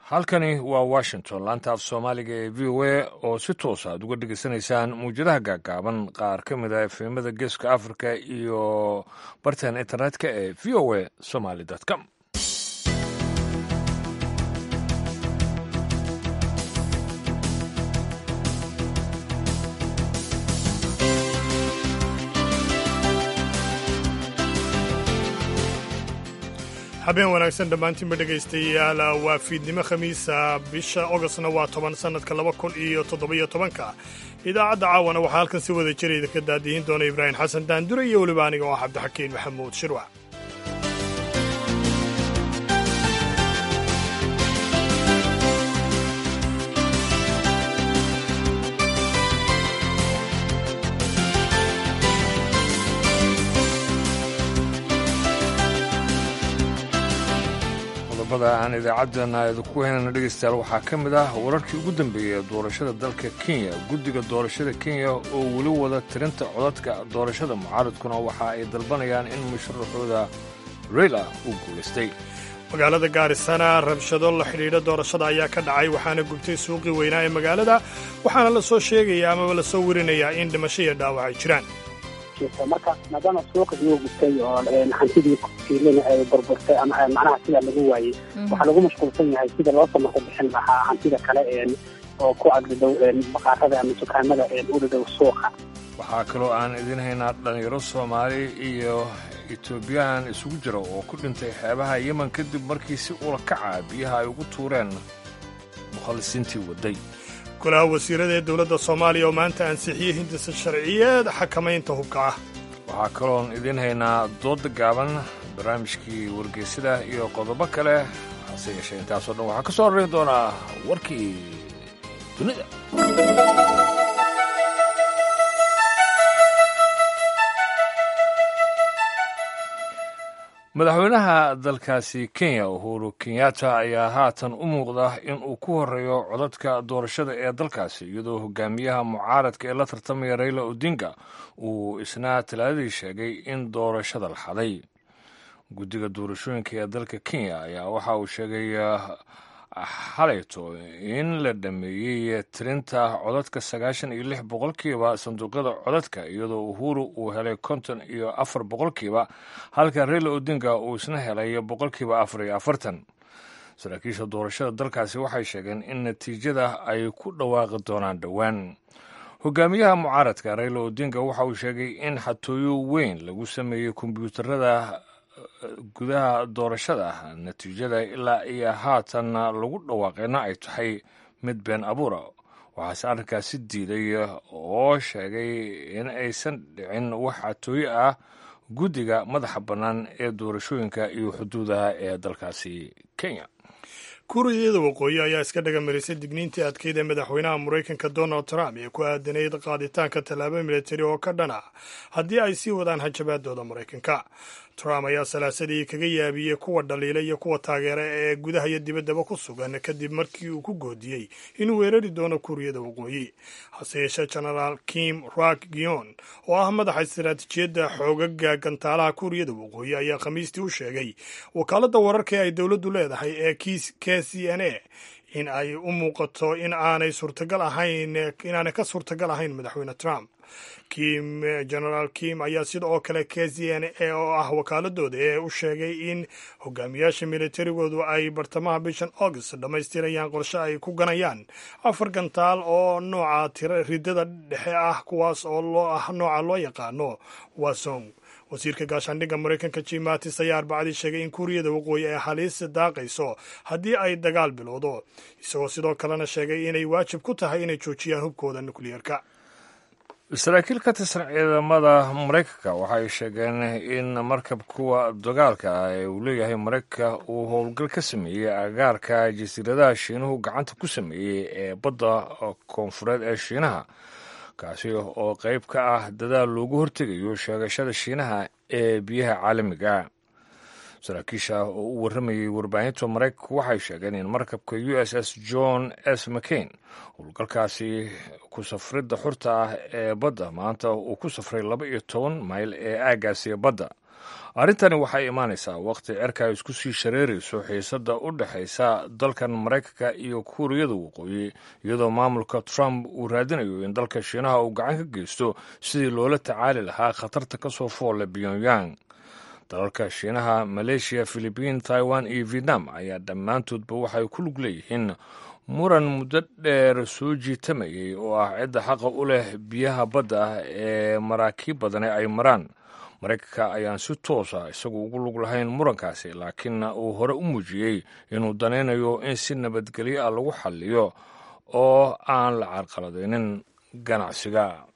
halkani waa washington laanta af soomaaliga ee v o a oo si toosa aad uga dhegaysanaysaan mawjadaha gaagaaban qaar ka mid a efemada geeska africa iyo bartan internetka ee v o a somaly com habeen wanaagsan dhammaantiinba dhegaystayaal waa fiidnimo khamiisa bisha ogostna waa 10 sannadka 2017 idaacadda caawana waxaa halkan si wada jirayda ka daadihin doona ibraahim xasan daandure iyo weliba aniga oo ah cabdixakiin maxamuud shirwac aan idaacaddana idinku heynana dhegaystayaal waxaa ka mid ah wararkii ugu dambeeyey ee doorashada dalka kenya guddiga doorashada kenya oo weli wada tirinta codadka doorashada mucaaradkuna waxa ay dalbanayaan in musharaxooda reyla uu guulaystay magaalada gaarisana rabshado la xidhiidha doorashada ayaa ka dhacay waxaana gubtay suuqii weynaa ee magaalada waxaana la soo sheegayaa amaba la soo werinayaa in dhimasho iyo dhaawac ay jiraan marka maadaama suuqa uu gubtay oo hantidii kiilana ay burburtay ama macnaha sida lagu waayey waxaa lagu mashquulsan yahay sida loo samarka bixin lahaa hantida kale oo ku agdhow maqaarada ama dukaamada u dhow suuqa waxaa kaloo aan idin haynaa dhalinyaro soomaali iyo etoobiyaan isugu jira oo ku dhintay xeebaha yemen kadib markii si ula kaca biyaha ay ugu tuureen mukhalisiintii wadday golaha wasiirada ee dowladda soomaaliya oo maanta ansixiyey hindisa sharciyeed xakamaynta hubka ah waxaa kaloon idin haynaa doodda gaaban barnaamijkii wargeysada iyo qodobo kale hase yeeshee intaasoo dhan waxaa ka soo horrayn doonaa warkii dunida madaxweynaha dalkaasi kenya uhuru kenyatta ayaa haatan u muuqda in uu ku horreeyo codadka doorashada ee dalkaasi iyadoo hogaamiyaha mucaaradka ee la tartamaya raila odinga uu isna talaadadii sheegay in doorashada la xaday guddiga doorashooyinka ee dalka kenya ayaa waxa uu sheegay xalayto in la dhameeyey tirinta codadka 96 boqolkiiba sanduuqyada codadka iyadoo uhuru uu helay 54 boqolkiiba halka raila odinga uu isna helay boqolkiiba 44 saraakiisha doorashada dalkaasi waxay sheegeen in natiijada ay ku dhawaaqi doonaan dhowaan hogaamiyaha mucaaradka raila odinga waxa uu sheegay in xatooyo weyn lagu sameeyey kombiyuutarada gudaha doorashada natiijada ilaa iyo haatan lagu dhawaaqayna ay tahay mid been abuura waxaase arrinkaasi diiday oo sheegay in aysan dhicin wax xatooyo ah guddiga madaxa bannaan ee doorashooyinka iyo xuduudaha ee dalkaasi kenya kuuriyada waqooyi ayaa iska dhagamarisay digniintii adkeyd ee madaxweynaha maraykanka donald trump ee ku aadanayd qaaditaanka tallaabo militari oo ka dhan ah haddii ay sii wadaan hanjabaadooda maraykanka trump ayaa salaasadii kaga yaabiyey kuwa dhaliila iyo kuwa taageera ee gudaha iyo dibaddaba ku sugan kadib markii uu ku goodiyey inuu weerari doono kuuriyada waqooyi hase yeeshee genaraal kim rak gion oo ah madaxa istaraatiijiyadda xoogaga gantaalaha kuuriyada waqooyi ayaa khamiistii u sheegay wakaaladda wararka ee ay dowladdu leedahay ee k c n a in ay u muuqato inaanay ka suurtagal ahayn madaxweyne trump genaraal kim ayaa sida oo kale k c n a oo ah wakaaladooda ee u sheegay in hogaamiyaasha militarigoodu ay bartamaha bishan august dhammaystirayaan qorshe ay ku ganayaan 4 gantaal oo nooca ridada dhexe ah kuwaas oo nooca loo yaqaano wasong wasiirka gaashaandhigga maraykanka jim mattis ayaa arbacadii sheegay in kuuriyada waqooyi ay halis daaqayso haddii ay dagaal bilowdo isagoo sidoo kalena sheegay inay waajib ku tahay inay joojiyaan hubkooda nukliyeerka saraakiil ka tirsan ciidamada maraykanka waxay sheegeen in markab kuwa dagaalka ah ee uu leeyahay maraykanka uu howlgal ka sameeyey agaarka jasiiradaha shiinuhu gacanta ku sameeyey ee badda koonfureed ee shiinaha kaasi oo qayb ka ah dadaal loogu hortegayo sheegashada shiinaha ee biyaha caalamiga saraakiisha oo u warramayey warbaahinta maraykanka waxay sheegeen in markabka u s s john s mccain howlgalkaasi ku safridda xurta ah ee badda maanta uu ku safray 12 mayl ee aaggaasi badda arrintani waxay imaanaysaa wakhti cerka ay isku sii shareerayso xiisadda u dhexaysa dalkan maraykanka iyo kuuriyada waqooyi iyadoo maamulka trump uu raadinayo in dalka shiinaha uu gacan ka geysto sidii loola tacaali lahaa khatarta ka soo foolle pyongyang. dalalka shiinaha, maleeshiya, filibiin, taiwan iyo vietnam ayaa dhammaantoodba waxay ku lug leeyihiin muran muddo dheer soo jiitamayay oo ah cidda xaqa u leh biyaha badda ah ee maraakiib badane ay maraan. maraykanka ayaan si toosa isagu ugu lug lahayn murankaasi, laakiinna uu hore u muujiyey inuu danaynayo in si nabadgelyo ah lagu xalliyo oo aan la carqaladaynin ganacsiga.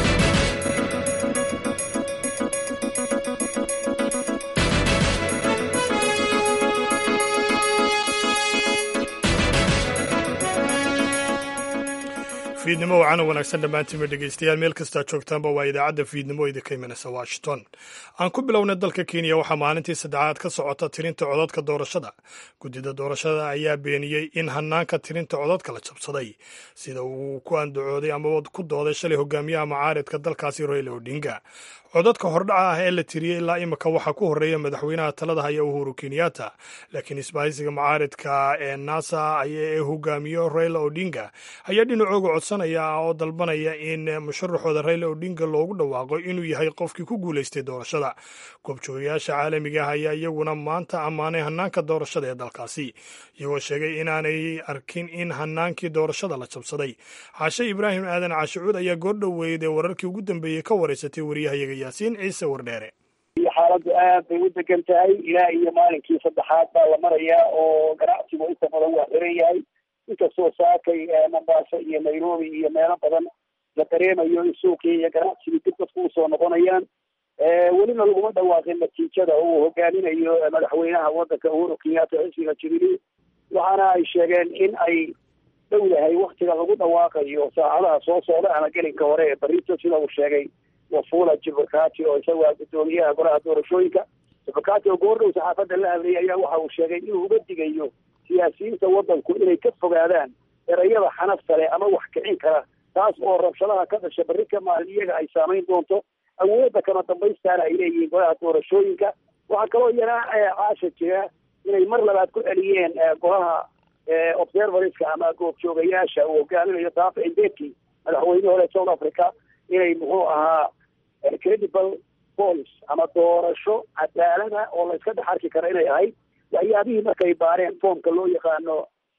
fiidnimo wacan wanaagsan dhammaantiinba dhegaystayaal meel kastaa joogtaanba waa idaacadda fiidnimo idinka imanaysa washington. aan ku bilownay dalka kenya waxaa maalintii saddexaad ka socota tirinta codadka doorashada. guddida doorashada ayaa beeniyey in hanaanka tirinta codadka la jabsaday, sida uu ku andacooday amaba ku dooday shalay hogaamiyaha mucaaridka dalkaasi Raila Odinga. codadka hordhaca ah ee la tiriyey ilaa imika waxaa ku horreeya madaxweynaha talada haya Uhuru Kenyatta, laakiin isbahaysiga mucaaridka ee NASA ee hogaamiyo Raila Odinga ayaa dhinacooga codsanaya oo dalbanaya in musharaxooda Raila Odinga loogu dhawaaqo inuu yahay qofkii ku guulaystay doorashada. goobjoogayaasha caalamiga ah ayaa iyaguna maanta ammaanay hanaanka doorashada ee dalkaasi, iyagoo sheegay inaanay arkin in hanaankii doorashada la jabsaday. Caashe Ibraahim Aadan Caashicuud ayaa goordhoweydee wararkii ugu dambeeyey ka wareysatay wariyahayaga Yaasiin Ciise Wardheere. xaaladdu aad bay u degan tahay ilaa iyo maalinkii saddexaad baa la marayaa oo ganacsigu inta badan waa xiran yahay, inkastoo saakay Mombasa iyo Nairobi iyo meelo badan la dareemayo in suuqii iyo ganacsigii dib dadku usoo noqonayaan. welina laguma dhawaaqin natiijada uu hogaaminayo madaxweynaha waddanka Uhuru Kenyatta xisbiga Jubilee, waxaana ay sheegeen in ay dhow yahay waktiga lagu dhawaaqayo saacadaha soo socda ama gelinka hore ee barito, sida uu sheegay Wafula Chebukati oo isagu guddoomiyaha golaha doorashooyinka. Chebukati oo goordhow saxaafadda la hadlayay ayaa waxa uu sheegay inuu uga digayo siyaasiyiinta waddanku inay ka fogaadaan erayada xanafta leh ama wax kicin kara, taas oo rabshadaha ka dhasha berri ka maalin iyaga ay saamayn doonto awoodda kama dambaystaana ay leeyihiin golaha doorashooyinka. waxaa kaloo iyana caasha jira inay mar labaad ku celiyeen golaha observerska ama goobjoogayaasha uu hogaaminayo Thabo Mbeki, madaxweynihii hore South Africa, inay muxuu ahaa credible polls ama doorasho cadaalada oo la iska dhex arki kara inay ahayd. waxyaabihii markay baareen foomka loo yaqaano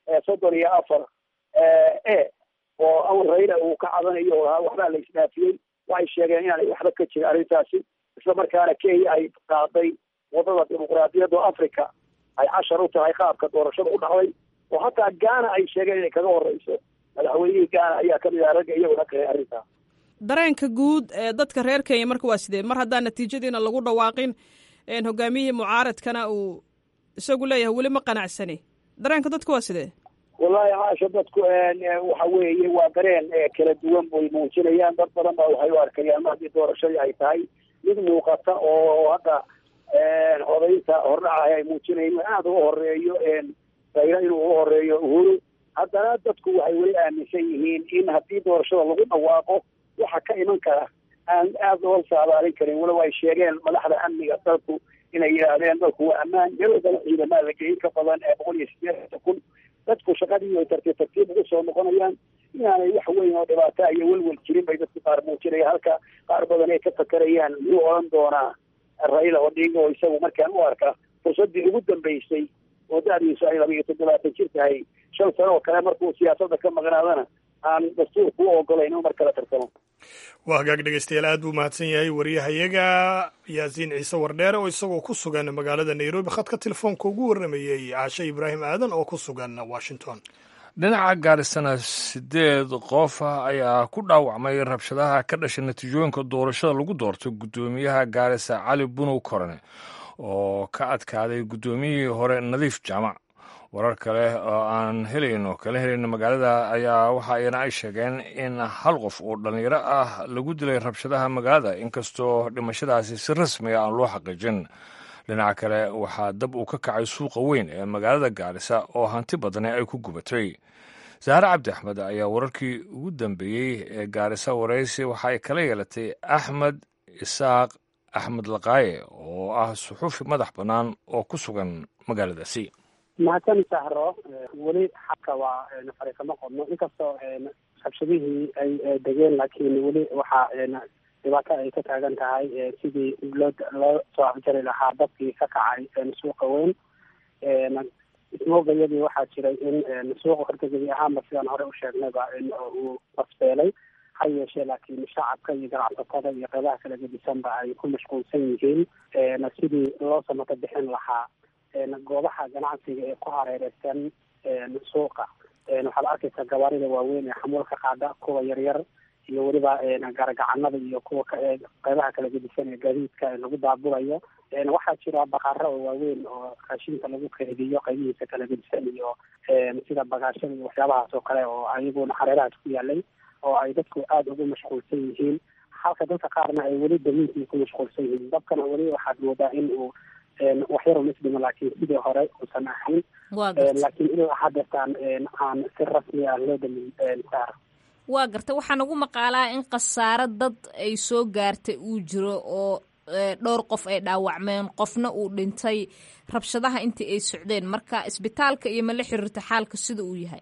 34 oo awal Raila uu ka cadanayo oo waxbaa la isdhaafiyey, waxay sheegeen inaanay waxba ka jirin arrintaasi, isla markaana Kenya ay qaaday wadada dimuqraadiyadda Afrika ay cashar u tahay qaabka doorashada u dhacday, oo hataa Ghana ay sheegeen inay kaga horeyso. madaxweynihii Ghana ayaa ka mid ah ragga iyaguna qeexay arrintaa. dareenka guud ee dadka reer Kenya marka waa sidee, mar haddaan natiijadiina lagu dhawaaqin hogaamiyihii mucaaradkana uu isagu leeyahay weli ma qanacsani, dareenka dadku waa sidee? wallahi caasha dadku waxa weeye waa dareen kala duwan bay muujinayaan. dad badan baa waxay u arkayaan markii doorashadii ay tahay mid muuqata oo hadda odaynta hordhaca ay muujinayeen aada uga horeeyo Raila inuu uga horeeyo Uhuru. haddana dadku waxay weli aaminsan yihiin in haddii doorashada lagu dhawaaqo waxa ka iman kara aan aada loo saadaalin karin. walow ay sheegeen madaxda amniga dalku inay yidhaahdeen dalku waa ammaan, meelodana ciidamada la geeyey ka badan 180,000. dadku shaqadii ay tartiib ugu soo noqonayaan, inaanay wax weyn oo dhibaato iyo welwel jirin bay dadku qaar muujinaya, halka qaar badan ay ka fakarayaan muxuu odhan doonaa Raila Odinga oo isagu markaan u arka fursaddii ugu dambeysay oo da'diisu ay 27 jir tahay, 5 sano oo kale markuu siyaasadda ka maqnaadana aan dastuurku u ogolayn inuu mar kale tartamo. waa hagaag dhegaystayaal, aad buu mahadsan yahay wariyahayaga Yaasiin Ciise Wardheere oo isagoo ku sugan magaalada Nairobi khadka telefoonka ugu warramayey Caashe Ibraahim Aadan oo ku sugan Washington. dhinaca Gaarisana 8 qof ayaa ku dhaawacmay rabshadaha ka dhashay natiijooyinka doorashada lagu doortay guddoomiyaha Gaarisa Cali Bunow Korone oo ka adkaaday guddoomiyihii hore Nadiif Jaamac. warar kale oo aan kala helayno magaalada ayaa waxa ayna ay sheegeen in hal qof oo dhalinyaro ah lagu dilay rabshadaha magaalada, inkastoo dhimashadaasi si rasmi ah aan loo xaqiijin. dhinaca kale waxaa dab uu ka kacay suuqa weyn ee magaalada Gaarisa oo hanti badani ay ku gubatay. Zahra Cabdi Axmed ayaa wararkii ugu dambeeyey ee Gaarisa waraysi waxa ay kala yeelatay Axmed Isaaq axmed laqaaye oo ah suxuufi madax bannaan oo ku sugan magaaladaasi. mahadsan sahro, weli xalka waa fariiqama qodno, inkastoo rabshadihii ay degeen, laakiin weli waxaa dhibaato ay ka taagan tahay sidii loo soo afjari lahaa dadkii ka kacay suuqa weyn. ismoogayadii waxaa jiray in suuqa horta gebi ahaanba sidaan hore u sheegnayba uu basbeelay, ha yeeshee laakiin shacabka iyo ganacsatada iyo qeybaha kala gedisanba ay ku mashquulsan yihiin sidii loo samata bixin lahaa goobaha ganacsiga ee ku hareereysan suuqa. waxaad arkaysaa gawaarida waaweyn ee xamuulka qaada, kuwa yaryar iyo weliba gaaragacanada iyo kuwa qeybaha kala gedisan ee gaadiidka lagu daabulayo. waxaa jira baqaaro oo waaweyn oo raashinka lagu keydiyo qeybihiisa kala gedisan iyo sida bagaashada iyo waxyaabahaas oo kale oo ayaguna hareerahaas ku yaalay oo ay dadku aada ugu mashquulsan yihiin, halka dadka qaarna ay weli damiinkii ku mashquulsan yihiin. dabkana weli waxaad moodaa in uu waxyar uma isdhimo, laakiin sidii hore uusan ahayn. laakiin ilaa haddeertaan aan si rasmi ah loo damin saar. waa garta, waxaa nagu maqaalaa in khasaaro dad ay soo gaartay uu jiro oo dhowr qof ay dhaawacmeen, qofna uu dhintay rabshadaha intii ay socdeen. marka isbitaalka iyo ma la xiriirta xaalka sida uu yahay?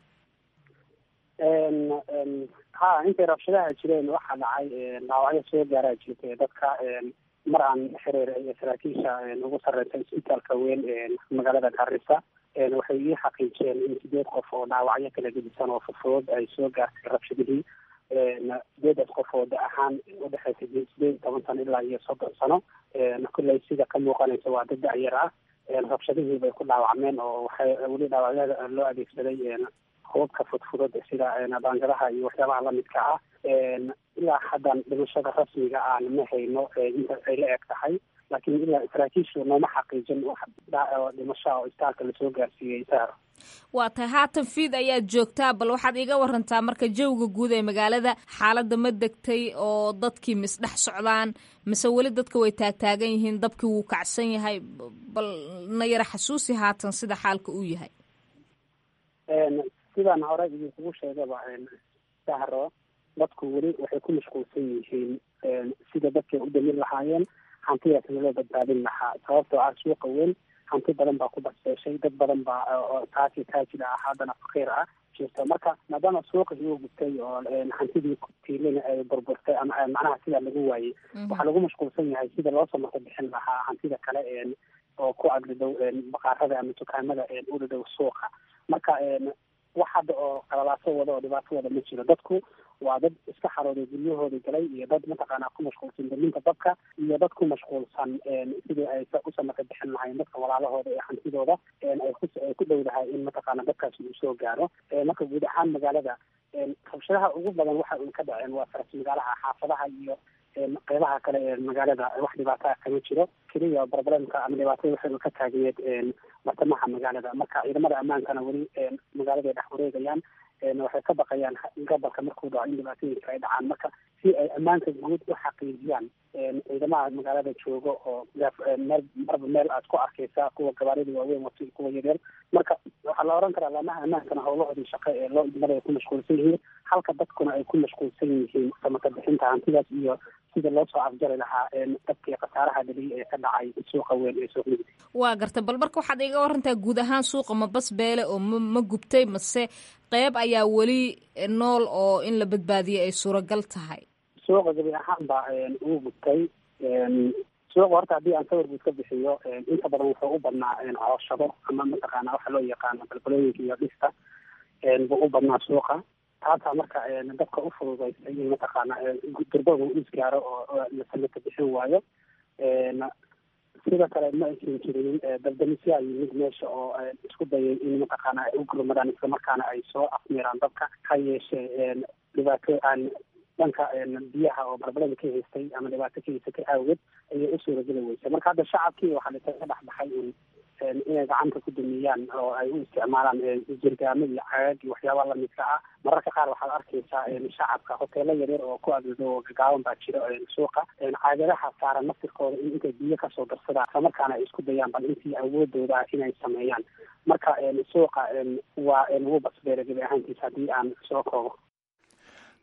ha, intay rabshadaha jireen waxaa dhacay dhaawacyo soo gaaraa jirtay dadka. mar aan xiriir saraakiisha ugu sarreysa isbitaalka weyn magaalada Garissa waxay ii xaqiijiyeen in 8 qof oo dhaawacyo kala gedisan oo fudud ay soo gaartay rabshadihii. 8 qof oo ahaan u dhexeysay 18 sano ilaa iyo 30 sano. kulley sida ka muuqanaysa waa dad da'yar ah. rabshadihii bay ku dhaawacmeen oo waxay weli dhaawacyada loo adeegsaday hubabka fudfudud sida baangadaha iyo waxyaabaha lamidka ah. ilaa haddan dhimashada rasmiga aan ma hayno inta ay la eg tahay, laakiin ilaa saraakiishu nooma xaqiijin wax dhimasho oo isbitaalka lasoo gaarsiiyey. saar waa tahay, haatan fiid ayaad joogtaa, bal waxaad iga warantaa marka jawga guud ee magaalada xaaladda ma degtay oo dadkii misdhex socdaan mise weli dadka way taagtaagan yihiin, dabkii wuu kacsan yahay? bal na yara xasuusi haatan sida xaalka uu yahay. sidaan hore idinkugu sheegaba sahro, dadku weli waxay ku mashquulsan yihiin sida dadkay u damin lahaayeen, hantidaasna loo badbaadin lahaa. sababtoo ah suuqa weyn hanti badan baa ku basbeeshay, dad badan baa oo taasi taajida ah haddana faqiir ah jirto. marka maadaama suuqa uu gubtay oo hantidii tiilina ay burburtay ama macnaha sida lagu waayey, waxaa lagu mashquulsan yahay sida loo samata bixin lahaa hantida kale oo ku agdhow baqaarada ama dukaamada u dhow suuqa. marka wax hadda oo qalabaaso wada oo dhibaato wada ma jiro. dadku waa dad iska xarooday guryahooda galay, iyo dad mataqaanaa ku mashquulsan daminta dabka, iyo dad ku mashquulsan sidii ay u samata bixin lahayn dadka walaalahooda ee hantidooda ay ku dhowdahay in mataqaana dadkaasi uu soo gaaro. marka guud ahaan magaalada rabshadaha ugu badan waxa uu ka dhaceen waa faras magaalaha, xaafadaha iyo qeybaha kale ee magaalada. wax dhibaato ah kama jiro, keliya problemka ama dhibaatada waxay ka taagneed bartamaha magaalada. marka ciidamada ammaankana weli magaalada ay dhex wareegayaan, waxay ka baqayaan gobolka markuu dhaco in dhibaatooyinka ay dhacaan. marka si ay ammaanka guud u xaqiijiyaan, ciidamaha magaalada jooga oo marba meel aad ku arkaysaa, kuwa gabaarida waaweyn wato kuwa yaryar. marka waxaa la oran karaa laamaha ammaankana howlahoodii shaqo ee loo idmada ay ku mashquulsan yihiin, halka dadkuna ay ku mashquulsan yihiin samata bixinta hantidaas iyo sida loo soo afjari lahaa dadkii khasaaraha dhaliya ee ka dhacay suuqa weyn ee suuq mugdi. waa garta, bal marka waxaad iga warantaa guud ahaan suuqa ma basbeele oo ma gubtay, mase qeyb ayaa weli nool oo in la badbaadiyo ay suuragal tahay? suuqa gabi ahaan ba uu gubtay. suuqa horta haddii aan sawir guud ka bixiyo, inta badan wuxuu u badnaa cooshado ama mataqaana waxa loo yaqaano balbalooyinka iyo dhista buu u badnaa suuqa. taasaa marka dadka u fududaysay in mataqaana durbaga uu isgaaro oo la samata bixin waayo. sidoo kale ma aysan jirin dabdamisyaa yimid meesha oo isku dayay in mataqaana ay u gurmadaan islamarkaana ay soo afmeeraan dabka. ha yeeshee dhibaato aan dhanka biyaha oo barbalada ka haystay ama dhibaato ka haysatay awgeed ayay u suurageli weysay. marka hadda shacabkii waxaa lasaga dhex baxay inay gacanta ku dumiyaan oo ay u isticmaalaan jirgaamo iyo cagaag iyo waxyaabaha lamidka ah. mararka qaar waxaad arkaysaa shacabka hoteelo yaryar oo ku agdo gagaaban baa jira suuqa, caagadaha saaran naftirkooda in intay biyo kasoo darsadaan islamarkaana ay isku dayaan bal intii awoodooda inay sameeyaan. marka suuqa waa wuu basbeera gebi ahaantiisa haddii aan soo koobo.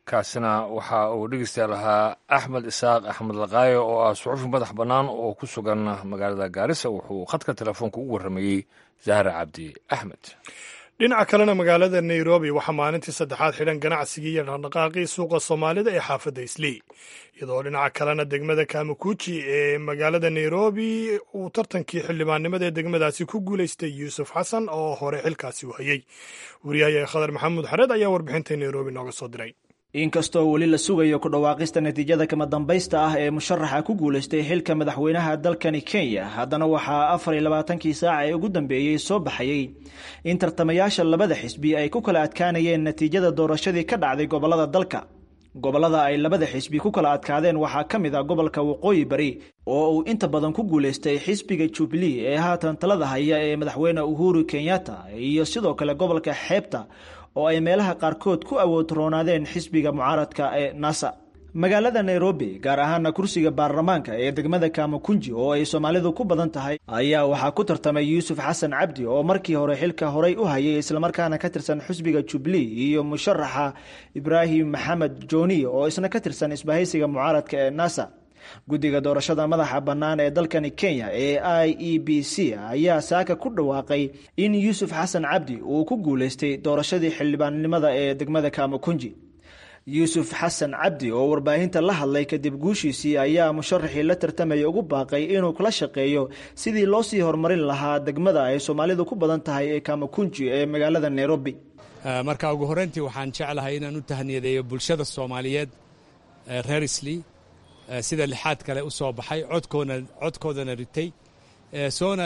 kaasina waxa uu dhegeystayaal ahaa axmed isaaq axmed laqaayo oo ah suxufi madax bannaan oo ku sugan magaalada gaarisa wuxuu khadka telefoonka ugu warramayey zahra cabdi axmed. dhinaca kalena magaalada nairobi waxaa maalintii saddexaad xidhan ganacsigii iyo dhaqdhaqaaqii suuqa soomaalida ee xaafadda islii, iyadoo dhinaca kalena degmada kamakuji ee magaalada nairobi uu tartankii xildhibaannimada ee degmadaasi ku guulaystay yuusuf xasan oo hore xilkaasi u hayey. wariyahayae khadar maxamuud xareed ayaa warbixintay nairobi nooga soo diray. inkastoo weli la sugayo ku dhawaaqista natiijada kama dambaysta ah ee musharaxa ku guulaystay xilka madaxweynaha dalkani Kenya, haddana waxaa 24kii saac ee ugu dambeeyey soo baxayay in tartamayaasha labada xisbi ay ku kala adkaanayeen natiijada doorashadii ka dhacday gobolada dalka. gobolada ay labada xisbi ku kala adkaadeen waxaa ka mid ah gobolka Waqooyi Bari oo uu inta badan ku guulaystay xisbiga Jubilee ee haatan talada haya ee madaxweyne Uhuru Kenyatta, iyo sidoo kale gobolka Xeebta oo ay meelaha qaarkood ku awood roonaadeen xisbiga mucaaradka ee NASA. magaalada Nairobi, gaar ahaana kursiga baarlamaanka ee degmada Kamakunji oo ay Soomaalidu ku badan tahay, ayaa waxaa ku tartamay Yuusuf Xasan Cabdi oo markii hore xilka horey u hayay islamarkaana ka tirsan xisbiga Jubilee, iyo musharaxa Ibrahim Maxamed Jooni oo isna ka tirsan isbahaysiga mucaaradka ee NASA. guddiga doorashada madaxa bannaan ee dalkani Kenya ee IEBC ayaa saaka ku dhawaaqay in Yuusuf Xasan Cabdi uu ku guulaystay doorashadii xildhibaannimada ee degmada Kamakunji. Yuusuf Xasan Cabdi oo warbaahinta la hadlay kadib guushiisii ayaa musharaxii la tartamaya ugu baaqay inuu kala shaqeeyo sidii loo sii horumarin lahaa degmada ay Soomaalidu ku badan tahay ee Kamakunji ee magaalada Nairobi. marka ugu horreyntii waxaan jeclahay inaan u tahniyadeeyo bulshada Soomaaliyeed reer Islii sida lixaad kale u soo baxay codkoodana ritay soona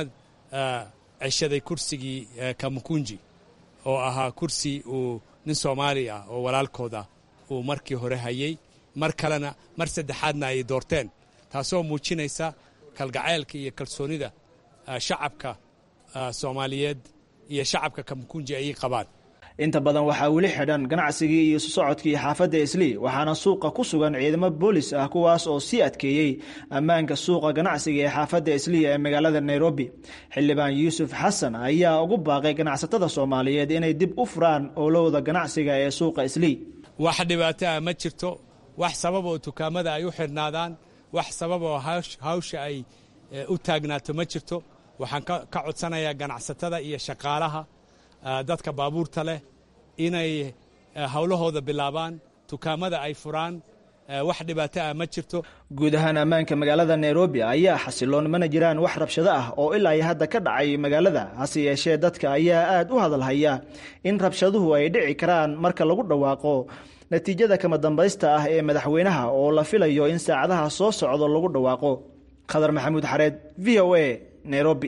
ceshaday kursigii Kamakunji oo ahaa kursi uu nin Soomaali ah oo walaalkooda uu markii hore hayay, mar kalena mar saddexaadna ay doorteen, taasoo muujinaysa kalgacaylka iyo kalsoonida shacabka Soomaaliyeed iyo shacabka Kamakunji ay qabaan. inta badan waxaa weli xidhan ganacsigii iyo socodkii xaafadda Islii, waxaana suuqa ku sugan ciidamo boolis ah kuwaas oo sii adkeeyey ammaanka suuqa ganacsiga ee xaafadda Islii ee magaalada Nairobi. xildhibaan Yuusuf Xasan ayaa ugu baaqay ganacsatada Soomaaliyeed inay dib u furaan olowda ganacsiga ee suuqa Islii. wax dhibaato ah ma jirto, wax sabab oo dukaamada ay u xidhnaadaan, wax sabab oo hawsha ay u taagnaato ma jirto. waxaan ka codsanayaa ganacsatada iyo shaqaalaha dadka baabuurta leh inay hawlahooda bilaabaan, dukaamada ay furaan, wax dhibaato ah ma jirto. guud ahaan ammaanka magaalada Nairobi ayaa xasiloon, mana jiraan wax rabshado ah oo ilaa hadda ka dhacay magaalada. hase yeeshee dadka ayaa aad u hadalhaya in rabshaduhu ay dhici karaan marka lagu dhawaaqo natiijada kama dambaysta ah ee madaxweynaha oo la filayo in saacadaha soo socdo lagu dhawaaqo. khadar maxamuud xareed, VOA, Nairobi.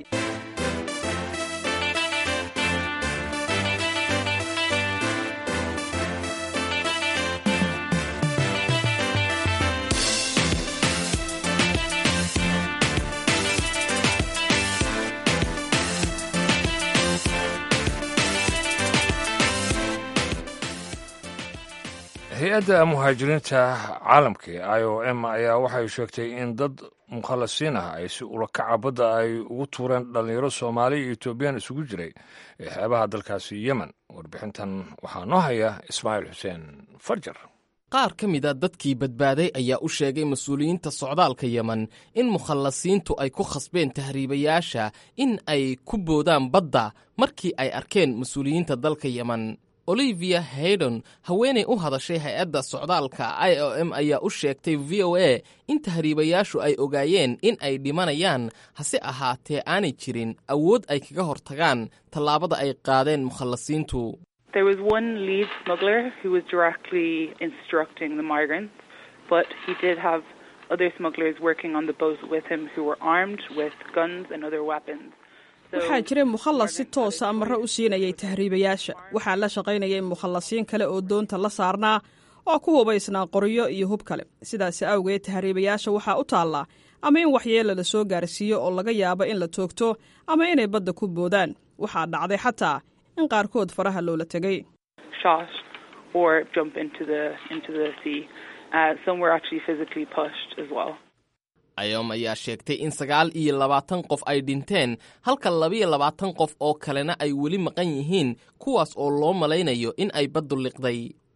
hay-adda muhaajiriinta caalamka ee IOM ayaa waxay sheegtay in dad mukhalasiin ah ay si ulakaca badda ay ugu tuureen dhallinyaro Soomaali iyo Etoobiyaan isugu jiray ee xeebaha dalkaasi Yemen. warbixintan waxaa noo haya Ismaaciil Xuseen Farjar. qaar ka mid a dadkii badbaaday ayaa u sheegay mas-uuliyiinta socdaalka Yemen in mukhalasiintu ay ku khasbeen tahriibayaasha in ay ku boodaan badda markii ay arkeen mas-uuliyiinta dalka Yemen. Olivia Haydon, haweeney u hadashay hay-adda socdaalka IOM, ayaa u sheegtay VOA in tahriibayaashu ay ogaayeen in ay dhimanayaan, hase ahaatee aanay jirin awood ay kaga hortagaan tallaabada ay qaadeen mukhalasiintu. There was one lead smuggler who was directly instructing the migrants, but he did have other smugglers working on the boat with him who were armed with guns and other weapons. waxaa jiray mukhallas si toosa amarro u siinayay tahriibayaasha. waxaa la shaqaynayay mukhallasiin kale oo doonta la saarnaa oo ku hubaysnaa qoryo iyo hub kale. sidaas awgeed tahriibayaasha waxaa u taallaa ama in waxyeelo la soo gaarsiiyo oo laga yaabo in la toogto ama inay badda ku boodaan. waxaa dhacday xataa in qaarkood faraha loola tegay. Shot or jump into the sea. Some were actually physically pushed as well. IOM ayaa sheegtay in 29 qof ay dhinteen, halka 22 qof oo kalena ay weli maqan yihiin, kuwaas oo loo malaynayo in ay baddu liqday.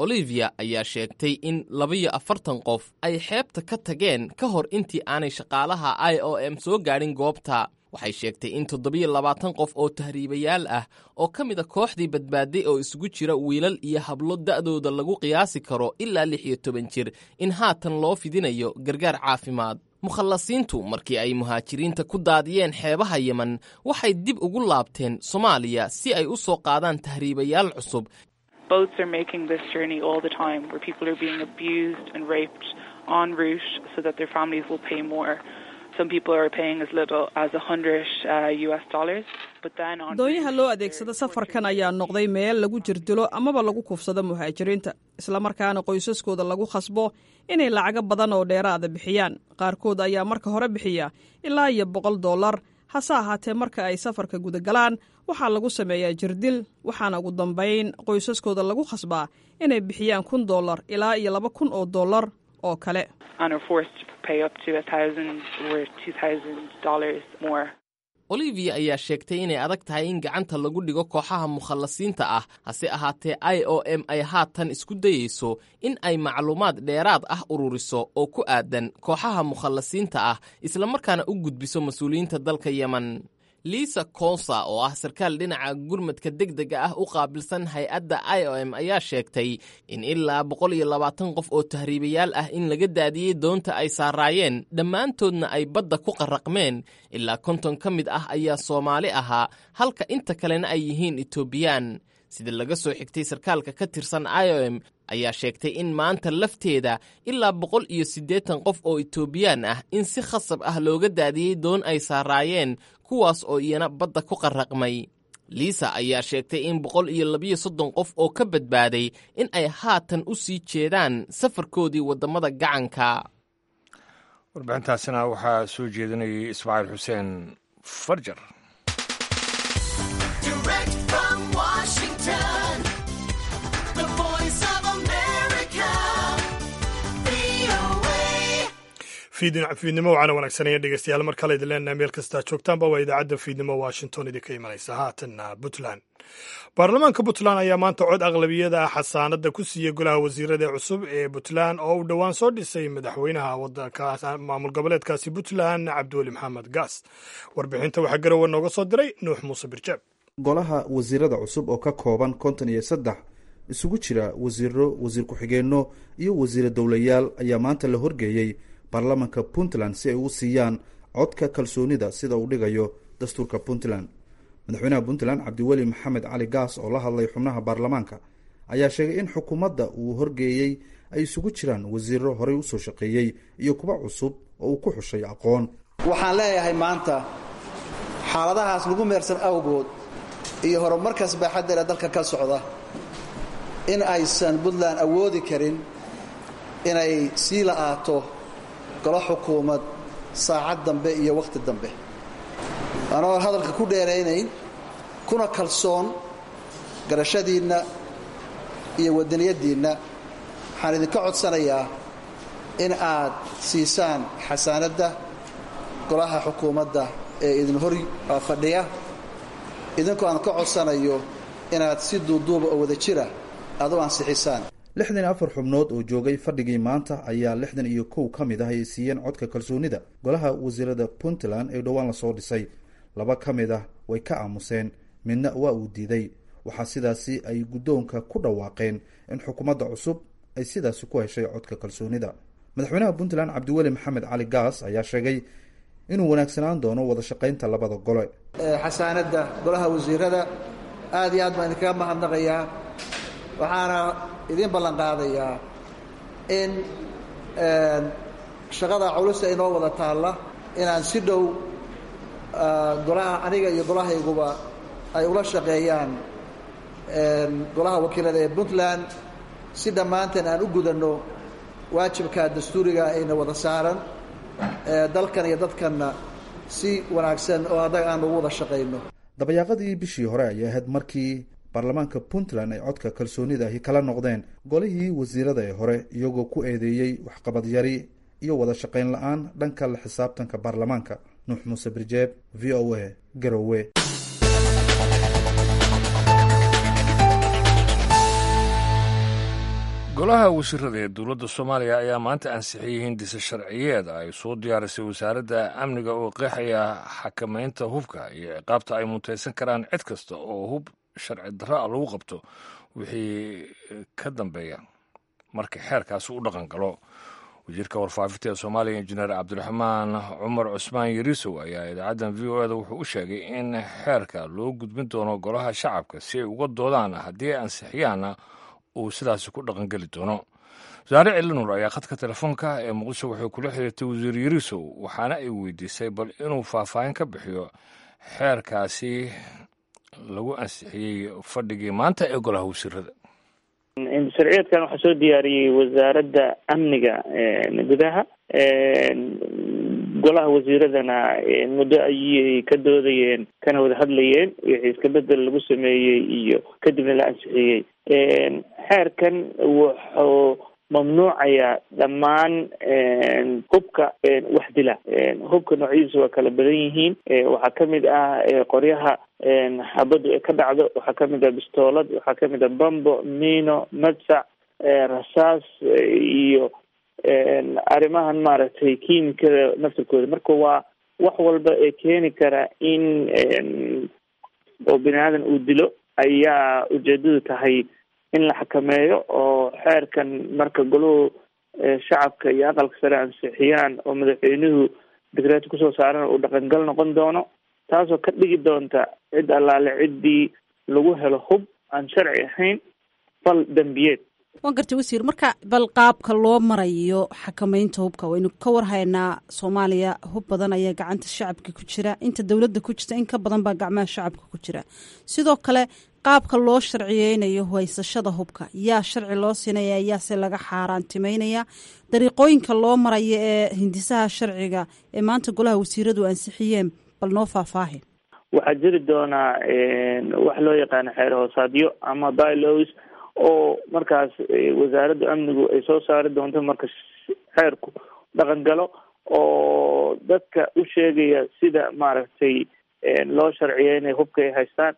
olivia ayaa sheegtay in 42 qof ay xeebta ka tageen ka hor intii aanay shaqaalaha IOM soo gaadhin goobta. waxay sheegtay in 27 qof oo tahriibayaal ah oo ka mida kooxdii badbaaday oo isugu jira wiilal iyo hablo da'dooda lagu qiyaasi karo ilaa 16 jir in haatan loo fidinayo gargaar caafimaad. mukhallasiintu markii ay muhaajiriinta ku daadiyeen xeebaha Yemen waxay dib ugu laabteen Soomaaliya si ay u soo qaadaan tahriibayaal cusub. Boats are making this journey all the time where people are being abused and raped en route so that their families will pay more. Some people are paying as little as $100 but then on doonyaha loo adeegsado safarkan ayaa noqday meel lagu jirdilo amaba lagu kufsado muhaajiriinta isla markaana qoysaskooda lagu khasbo inay lacago badan oo dheeraad ah bixiyaan. qaarkood ayaa marka hore bixiya ilaa $100 hase ahaatee marka ay safarka guda galaan waxaa lagu sameeyaa jirdil waxaana ugu dambayn qoysaskooda lagu khasbaa inay bixiyaan $1,000 ilaa $2,000 oo kale. pay up to $1,000 or $2,000 more. Olivia ayaa sheegtay inay adag tahay in gacanta lagu dhigo kooxaha mukhallasiinta ah hase ahaatee IOM ay haatan isku dayeyso in ay macluumaad dheeraad ah ururiso oo ku aadan kooxaha mukhallasiinta ah isla markaana u gudbiso mas'uuliyiinta dalka Yemen. Lisa Kosa oo ah sarkaal dhinaca gurmadka degdega ah u qaabilsan hay'adda IOM ayaa sheegtay in ilaa 120 qof oo tahriibayaal ah in laga daadiyey doonta ay saaraayeen dhammaantoodna ay badda ku qarraqmeen ilaa 50 ka mid ah ayaa Soomaali ahaa halka inta kalena ay yihiin Itoobiyaan. sida laga soo xigtay sarkaalka ka tirsan IOM ayaa sheegtay in maanta lafteeda ilaa 180 qof oo Itoobiyaan ah in si khasab ah looga daadiyey doon ay saaraayeen kuwaas oo iyana badda ku qarraqmay. Lisa ayaa sheegtay in 132 qof oo ka badbaaday in ay haatan u sii jeedaan safarkoodii wadamada gacanka. warbixintaasina waxaa soo jeedinayay Ismaaciil Xuseen Farjar. fiidnimo waxaana wanaagsanaya dhegeystayaal mar kale idin leenahay meel kastaa joogtaanba waa idaacadda fiidnimo Washington idinka imanaysa haatanna Puntland. baarlamaanka Puntland ayaa maanta cod aqlabiyada ah xasaanada ku siiyey golaha wasiirada cusub ee Puntland oo uu dhowaan soo dhisay madaxweynaha waddanka maamul goboleedkaasi Puntland Cabdiweli Maxamed Gaas. warbixinta waxaa garowe nooga soo diray Nuux Muuse Birjaab. golaha wasiirada cusub oo ka kooban 53 isugu jira wasiiro, wasiir ku-xigeenno iyo wasiiro dowlayaal ayaa maanta la horgeeyey baarlamaanka Puntland si ay u siiyaan codka kalsoonida sida uu dhigayo dastuurka Puntland. madaxweynaha Puntland Cabdiweli Maxamed Cali Gaas oo la hadlay xubnaha baarlamaanka ayaa sheegay in xukuumadda uu horgeeyey ay isugu jiraan wasiiro horey u soo shaqeeyey iyo kuwa cusub oo uu ku xushay aqoon. waxaan leeyahay maanta xaaladahaas lagu meersan awgood iyo horumarkaas baaxadda dalka ka socda in aysan Puntland awoodi karin inay sii la'aato golo xukuumad saacad dambe iyo waqti dambe. anoo hadalka ku dheeraynayn kuna kalsoon garashadiinna iyo wadaniyadiinna waxaan idinka codsanayaa in aad siisaan xasaanadda golaha xukuumadda ee idin hor fadhiya idinkoo aan ka codsanayo inaad si duuduuba oo wada jira aad u ansixisaan. 64 xubnood oo joogay fadhigii maanta ayaa 61 ka mid ah ay siiyeen codka kalsoonida golaha wasiirada Puntland ee dhowaan la soo dhisay. 2 ka mid ah way ka aamuseen, midna waa uu diiday. waxaa sidaasi ay guddoonka ku dhawaaqeen in xukuumadda cusub ay sidaasi ku heshay codka kalsoonida. madaxweynaha Puntland Cabdiweli Maxamed Cali Gaas ayaa sheegay inuu wanaagsanaan doono wada shaqaynta labada gole. xasaanadda golaha wasiirada aad iyo aad baan idinkaga mahadnaqayaa. waxaana idin ballan qaadayaa in shaqada culus ee inoo wada taalla inaan si dhow golaha aniga iyo golahayguba ay ula shaqeeyaan golaha wakiilada ee Puntland si dhammaanteen aan u gudanno waajibka dastuuriga ayna wada saaran dalkan iyo dadkanna si wanaagsan oo adag aan ugu wada shaqayno. dabayaaqadii bishii hore ayay ahayd markii baarlamaanka Puntland ay codka kalsoonida ahi kala noqdeen golihii wasiirada ee hore iyagoo ku eedeeyey waxqabad yari iyo wada shaqayn la'aan dhanka la xisaabtanka baarlamaanka. Nuux Muuse Birjaab, VOA, Garowe. golaha wasiirada ee dowladda soomaaliya ayaa maanta ansixiyey hindisa sharciyeed ay soo diyaarisay wasaaradda amniga oo qeexaya xakamaynta hubka iyo ciqaabta ay mutaysan karaan cid kasta oo hub sharci darro ah lagu qabto wixii ka dambeeya marka xeerkaasi u dhaqan galo. wasiirka warfaafinta ee soomaaliya injineer cabdiraxmaan cumar cusmaan yariisow ayaa idaacaddan v o eda wuxuu u sheegay in xeerka loo gudbin doono golaha shacabka si ay uga doodaan haddii ay ansixiyaanna uu sidaasi ku dhaqangeli doono. wasaare cilinur ayaa khadka telefoonka ee muqdisho waxay kula xiriirtay wasiir yariisow waxaana ay weydiisay bal inuu faahfaahin ka bixiyo xeerkaasi lagu ansixiyey fadhigii maanta ee golaha wasiirada. sharciyeedkan waxaa soo diyaariyey wasaaradda amniga gudaha. golaha wasiiradana muddo ayay ka doodayeen kana wada hadlayeen wixii iska bedel lagu sameeyey iyo kadibna la ansixiyey. xeerkan wuxuu mamnuucayaa dhammaan hubka wax dila. hubka noocyadiisa waa kala badan yihiin. waxaa kamid ah qoryaha xabadu ay ka dhacdo, waxaa kamid ah bistoolad, waxaa kamid ah bambo, miino, madsac, rasaas iyo arrimahan maaragtay kiimikada naftirkooda. marka waa wax walba ee keeni kara in oo bini aadan uu dilo ayaa ujeedadu tahay in la xakameeyo. oo xeerkan marka goluhu shacabka iyo aqalka sare ansixiyaan oo madaxweynuhu dekreeto kusoo saaran uu dhaqangal noqon doono, taasoo ka dhigi doonta cid allaale ciddii lagu helo hub aan sharci ahayn fal dembiyeed. waan gartay wasiir, marka bal qaabka loo marayo xakamaynta hubka waynu ka warhaynaa. soomaaliya hub badan ayaa gacanta shacabka ku jira, inta dowladda ku jirta in ka badan baa gacmaha shacabka ku jira. sidoo kale qaabka loo sharciyeynayo haysashada hubka, yaa sharci loo siinaya, yaase laga xaaraantimeynaya. dariiqooyinka loo marayo ee hindisaha sharciga ee maanta golaha wasiiradu ansixiyeen bal noo faahfaahi. waxaa jiri doonaa wax loo yaqaano xeer hoosaadyo ama bylaws oo markaas wasaaradda amnigu ay soo saari doonto marka xeerku dhaqan galo, oo dadka u sheegaya sida maaragtay loo sharciyeynayo hubka ay haystaan,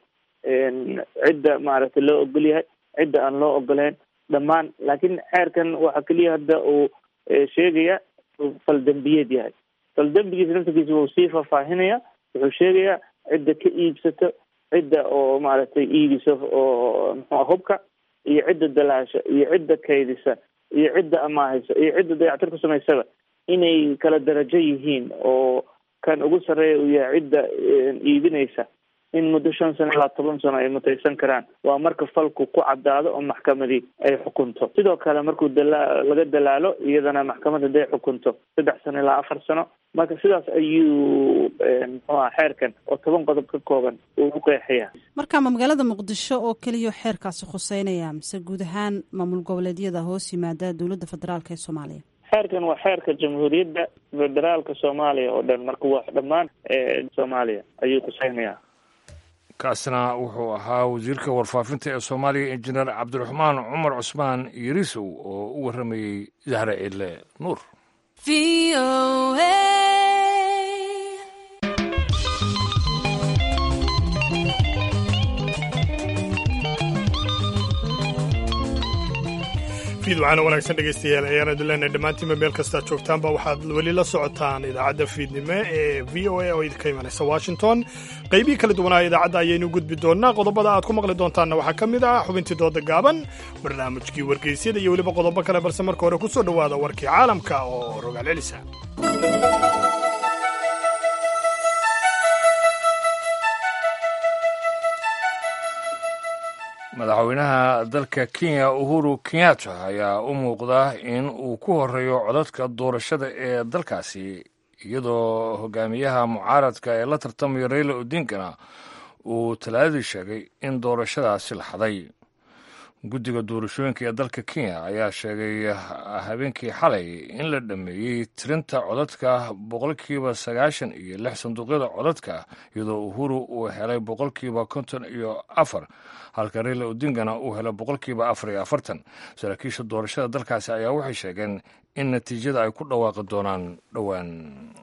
cidda maaragtay loo ogol yahay, cidda aan loo ogoleyn dhammaan. laakiin xeerkan waxaa keliya hadda uu sheegaya fal dembiyeed yahay. fal dembigiisa naftarkiisa wuu sii faahfaahinaya. wuxuu sheegayaa cidda ka iibsato, cidda oo maaragtay iibiso oo muxua hubka, iyo cidda dalaasha, iyo cidda kaydisa, iyo cidda amaahaysa, iyo cidda dayactir ku samaysaba inay kala darajo yihiin. oo kan ugu sarreeya uu yahay cidda iibinaysa in muddo 5 sano ilaa 10 sano ay mutaysan karaan. waa marka falku ku caddaado oo maxkamadii ay xukunto. sidoo kale markuu laga dalaalo iyadana maxkamadda haday xukunto 3 sano ilaa 4 sano. marka sidaas ayuu muxuaha xeerkan oo 10 qodob ka kooban uu u qeexaya. marka ma magaalada muqdisho oo keliya xeerkaasi khuseynaya mise guud ahaan maamul goboleedyada hoos yimaada dowladda federaalk ee soomaaliya? xeerkan waa xeerka jamhuuriyadda federaalka soomaaliya oo dhan, marka waa dhammaan soomaaliya ayuu khuseynayaa. kaasina wuxuu ahaa wasiirka warfaafinta ee soomaaliya injineer cabdiraxmaan cumar cusmaan yariisow oo u warramayey zahra ciidle nuur. fiidwacana wanaagsan dhegaystayaal ayaan idinleenahay dhammaantiinba meel kastaad joogtaanba waxaad weli la socotaan idaacadda fiidnimo ee v o a oo idinka imanaysa washington. qaybihii kala duwanaa idaacadda ayaynu gudbi doonnaa. qodobada aad ku maqli doontaanna waxaa ka mid ah xubintii dooda gaaban, barnaamijkii wargeysyada iyo weliba qodobo kale, balse marka hore ku soo dhowaada warkii caalamka oo rogaal celisa. madaxweynaha dalka kenya uhuru kenyatta ayaa u muuqda in uu ku horeeyo codadka doorashada ee dalkaasi, iyadoo hogaamiyaha mucaaradka ee la tartamaya raila odingana uu talaadadii sheegay in doorashadaasi la xaday. guddiga doorashooyinka ee dalka kenya ayaa sheegay habeenkii xalay in la dhammeeyey tirinta codadka 96% sanduuqyada codadka, iyadoo uhuru uu helay 54%, halka raila odingana uu helay 44%. saraakiisha doorashada dalkaasi ayaa waxay sheegeen in natiijada ay ku dhawaaqi doonaan dhowaan.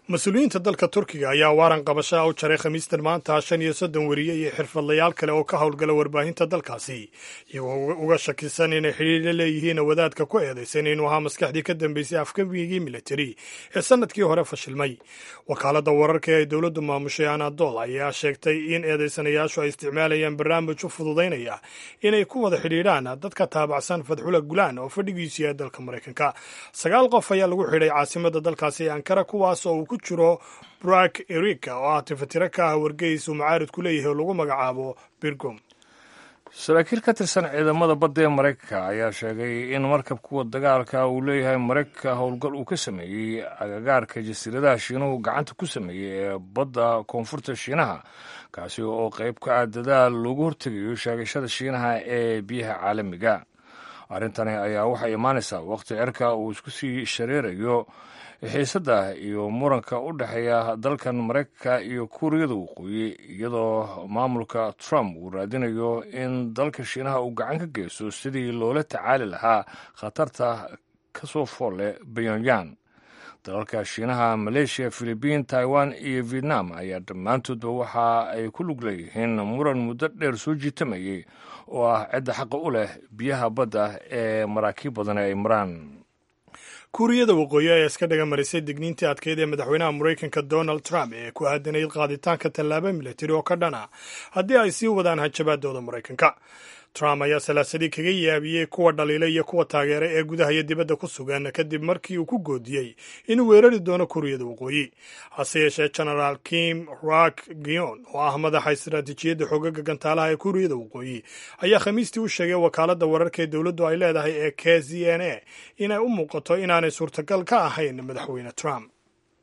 mas-uuliyiinta dalka turkiga ayaa waaran qabashaa u jaray khamiistan maanta 35 weriye iyo xirfadlayaal kale oo ka howlgala warbaahinta dalkaasi iyagoo uga shakisan inay xidhiir la leeyihiin wadaadka ku eedaysan inuu ahaa maskaxdii ka dambeysay afgambigii militari ee sanadkii hore fashilmay. wakaaladda wararka ee dowladdu maamushay anadol ayaa sheegtay in eedaysanayaashu ay isticmaalayaan barnaamij u fududaynaya inay ku wada xidhiidhaan dadka taabacsan fadxula gulaan oo fadhigiisu yahay dalka maraykanka. 9 qof ayaa lagu xidhay caasimada dalkaasi ankara, kuwaas oo uu ku jiro Burak Erika oo ah tifatiro ka ah wargeys uu mucaaridku leeyahay oo lagu magacaabo Birgom. saraakiil ka tirsan ciidamada badda ee maraykanka ayaa sheegay in markab kuwa dagaalka uu leeyahay maraykanka howlgal uu ka sameeyey agagaarka jasiiradaha shiinuhu gacanta ku sameeyey ee badda koonfurta shiinaha, kaasi oo qayb ka ah dadaal loogu hortegayo sheegashada shiinaha ee biyaha caalamiga. arrintani ayaa waxay imaanaysaa waqti cirka uu isku sii shareerayo xiisadda iyo muranka u dhexeeya dalkan maraykanka iyo kuuriyada waqooyi, iyadoo maamulka Trump uu raadinayo in dalka shiinaha uu gacan ka geysto sidii loola tacaali lahaa khatarta ka soo foole Pyongyang. dalalka shiinaha, Malaysia, Philippines, Taiwan iyo Vietnam ayaa dhammaantoodba waxa ay ku lug leeyihiin muran muddo dheer soo jiitamayay oo ah cidda xaqa u leh biyaha badda ee maraakiib badan ay maraan. kuuriyada waqooyi ayaa iska dhaga marisay digniintii adkeyd ee madaxweynaha maraykanka Donald Trump ee ku aadanayd qaaditaanka tallaabo militari oo ka dhana haddii ay sii wadaan hanjabaadooda Maraykanka. Trump ayaa salaasadii kaga yaabiyey kuwa dhaliila iyo kuwa taageera ee gudaha iyo dibadda ku sugan kadib markii uu ku goodiyey inuu weerari doono kuuriyada waqooyi. hase yeeshee Genaraal Kim Rak-geon oo ah madaxa istaraatiijiyadda xoogagga gantaalaha ee kuuriyada waqooyi ayaa khamiistii u sheegay wakaaladda wararka ee dowladdu ay leedahay ee KCNA inay u muuqato inaanay suurtagal ka ahayn madaxweyne Trump.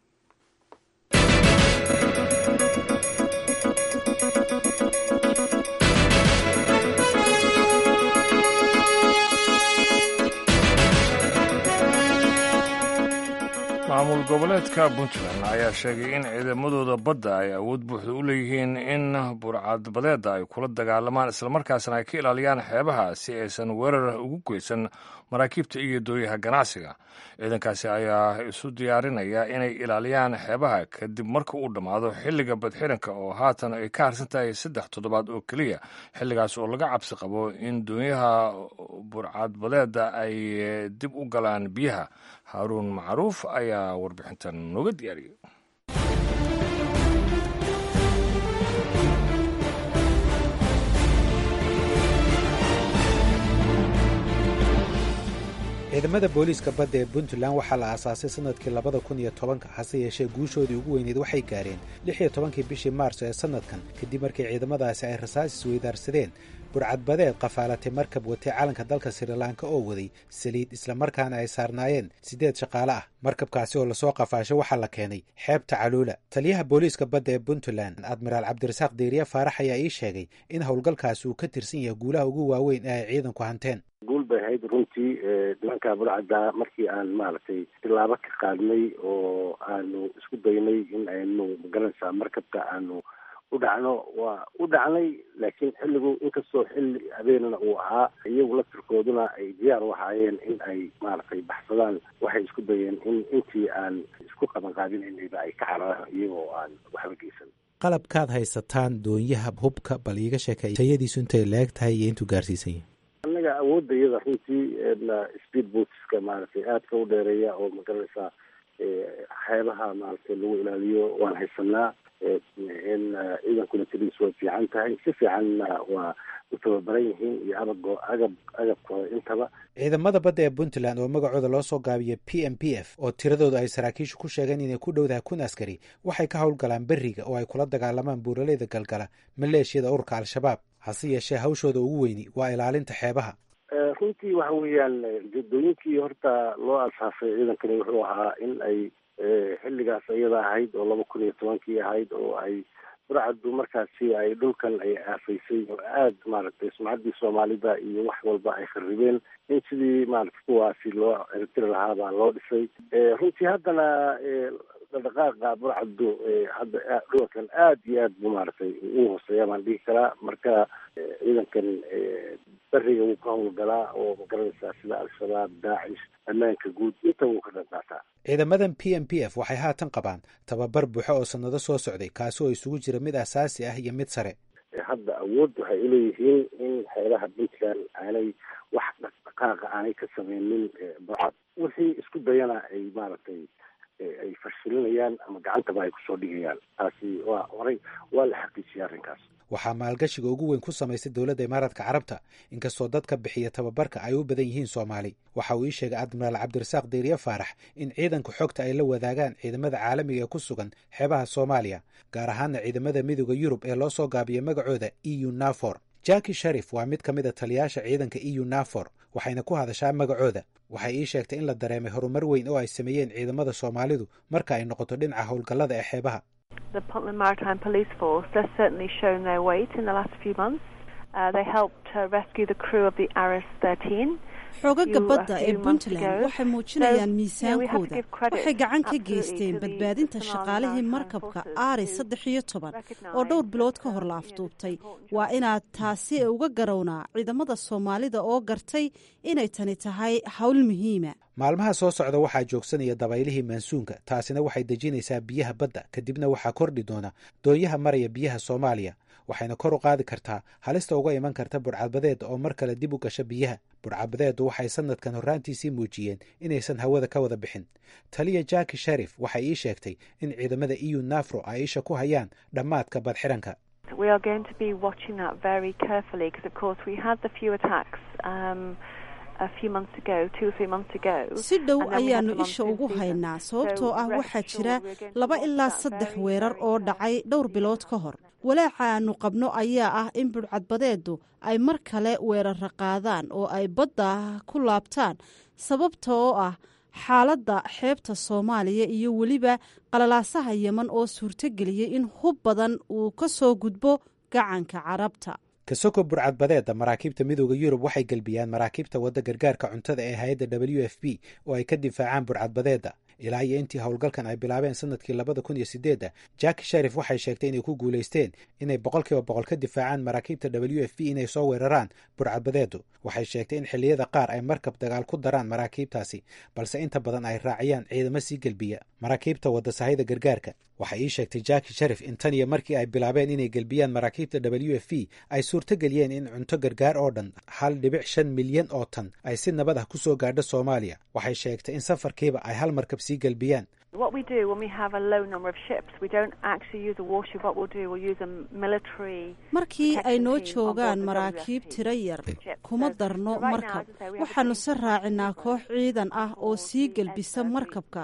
maamul goboleedka Puntland ayaa sheegay in ciidamadooda badda ay awood buuxda u leeyihiin in burcadbadeedda ay kula dagaalamaan islamarkaasna ay ka ilaaliyaan xeebaha si aysan weerar ugu geysan maraakiibta iyo dooyaha ganacsiga. ciidankaasi ayaa isu diyaarinaya inay ilaaliyaan xeebaha kadib marka uu dhammaado xilliga badxiranka oo haatan ay ka harsan tahay 3 toddobaad oo keliya, xilligaas oo laga cabsi qabo in doonyaha burcadbadeedda ay dib u galaan biyaha. Haaruun Macruuf ayaa warbixintan nooga diyaariyey. ciidamada booliiska badda ee Puntland waxaa la aasaasay sanadkii 2010, hase yeeshee guushoodii ugu weyneed waxay gaareen 16 bishii Maarso ee sanadkan kadib markii ciidamadaasi ay rasaas isweydaarsadeen burcadbadeed qafaalatay markab watay calanka dalka Sri Lanka oo waday saliid islamarkaana ay saarnaayeen 8 shaqaale ah. markabkaasi oo lasoo qafaashay waxaa la keenay xeebta Caluula. taliyaha booliiska badda ee Puntland Admiraal Cabdirasaaq Deeriye Faarax ayaa ii sheegay in howlgalkaasi uu ka tirsan yahay guulaha ugu waaweyn ee ay ciidanku hanteen. guul bay ahayd runtii dhimanka burcadda markii aan maaragtay tilaabo ka qaadnay oo aanu isku daynay in aynu magaranaysaa markabka aanu u dhacnay laakiin xilligu inkastoo xilli habeenana uu ahaa iyagu laftirkooduna ay diyaar u ahaayeen in ay maaragtay baxsadaan, waxay isku dayeen in intii aan isku qabanqaabinaynayba ay ka cararaan iyagoo aan waxba geysan. qalabkaad haysataan doonyaha hubka bal iiga sheekay tayadiisu intay leeg tahay iyo intuu gaarsiisan yahay. annaga awoodda iyada runtii speed boatska maaragtay aadka u dheereeya oo magaranaysaa xeebaha maaragtay lagu ilaaliyo waan haysanaa. in ciidankuna tiriis way fiican tahay, si fiicanna waa u tababaran yihiin iyo agabkooda intaba. ciidamada badda ee Puntland oo magacooda loo soo gaabiyo PMPF oo tiradooda ay saraakiishu ku sheegeen inay ku dhowdahay 1,000 askari waxay ka howlgalaan beriga oo ay kula dagaalamaan buuraleyda galgala maleeshiyada ururka Al-Shabaab. hase yeeshee hawshooda ugu weyni waa ilaalinta xeebaha. runtii waxa weeyaan jadooyinkii horta loo asaasay ciidankani wuxuu ahaa in ay xilligaas iyada ahayd oo 2010 ahayd oo ay burcaddu markaasi ay dhulkan ay aafaysay oo aad maaragtay sumcaddii Soomaalida iyo wax walba ay kharibeen in sidii maaragtay kuwaasi loo ciribtiri lahaa baa loo dhisay. runtii haddana dhaqdhaqaaqa burcaddu hadda dhulkan aad iyo aad buu maaragtay u hooseeya baan dhihi karaa. marka ciidankan beriga wuu ka howlgalaa oo magaranaysaa sida al-shabaab, daacish, ammaanka guud inta wuu ka dhaqaataa. ciidamadan PMPF waxay haatan qabaan tababar buuxo oo sanado soo socday kaasi oo isugu jira mid asaasi ah iyo mid sare. hadda awood waxay uleeyihiin in xeelaha puntland aanay wax dhaqdhaqaaqa aanay ka sameynin burcad. wixii isku dayana ay maaragtay ay fashilinayaan ama gacantaba ay kusoo dhigayaan. taasi waa horay waa la xaqiijiyay arrinkaas. waxaa maalgashiga ugu weyn ku samaysay dowladda imaaraadka carabta inkastoo dadka bixiya tababarka ay u badan yihiin Soomaali. waxa uu ii sheegay admiraal cabdirasaaq Deeriye Faarax in ciidanka xogta ay la wadaagaan ciidamada caalamiga ee ku sugan xeebaha Soomaaliya, gaar ahaana ciidamada midowda Yurub ee loo soo gaabiyay magacooda EU NAVFOR. Jackie Sharif waa mid ka mid a taliyaasha ciidanka EU NAVFOR waxayna ku hadashaa magacooda. waxay ii sheegtay in la dareemay horumar weyn oo ay sameeyeen ciidamada Soomaalidu marka ay noqoto dhinaca howlgallada ee xeebaha. The Puntland Maritime Police Force has certainly shown their weight in the last few months. They helped rescue the crew of the Aris 13. xoogaga badda ee Puntland waxay muujinayaan miisaankooda. waxay gacan ka geysteen badbaadinta shaqaalihii markabka Aris 13 oo dhowr bilood ka hor la afduubtay. waa inaad taasi uga garownaa ciidamada Soomaalida oo gartay inay tani tahay hawl muhiima. maalmaha soo socda waxaa joogsanaya dabaylihii maansuunka, taasina waxay dejinaysaa biyaha badda, kadibna waxaa kordhi doona doonyaha maraya biyaha Soomaaliya, waxayna kor u qaadi kartaa halista uga iman karta burcadbadeed oo mar kale dib u gasha biyaha. burcadbadeedu waxay sanadkan horraantiisii muujiyeen inaysan hawada ka wada bixin. taliya Jackie Sharif waxay ii sheegtay in ciidamada EU NAVFOR ay isha ku hayaan dhammaadka badxiranka. We are going to be watching that very carefully because of course we had the few attacks si dhow ayaanu isha ugu haynaa sababtoo ah waxaa jira 2 ilaa 3 weerar oo dhacay dhowr bilood ka hor. walaaca aanu qabno ayaa ah in burcadbadeedu ay mar kale weerara qaadaan oo ay badda ku laabtaan sababta oo ah xaaladda xeebta Soomaaliya iyo weliba qalalaasaha Yemen oo suurtageliyay in hub badan uu ka soo gudbo gacanka Carabta. kasoko burcadbadeeda maraakiibta midowda Yurub waxay galbiyaan maraakiibta wadda gargaarka cuntada ee hay'adda WFP oo ay ka difaacaan burcadbadeeda. ilaa iyo intii howlgalkan ay bilaabeen sanadkii 2008 Jackie Sharif waxay sheegtay inay ku guulaysteen inay 100% ka difaacaan maraakiibta WFP inay soo weeraraan burcadbadeedu. waxay sheegtay in xilliyada qaar ay markab dagaal ku daraan maraakiibtaasi, balse inta badan ay raaciyaan ciidamo sii galbiya maraakiibta wadda sahayda gargaarka. waxay ii sheegtay Jackie Sharif in tan iyo markii ay bilaabeen inay galbiyaan maraakiibta WFP ay suurtageliyeen in cunto gargaar oo dhan 1.5 milyan oo tan ay si nabad ah ku soo gaadho Soomaaliya. waxay sheegtay in safarkiiba ay hal markab sii galbiyaan. What we do when we have a low number of ships, we don't actually use a warship. What we'll do, we'll use a military. markii ay noo joogaan maraakiib tiro yar kuma darno markab, waxaanu se raacinaa koox ciidan ah oo sii galbisa markabka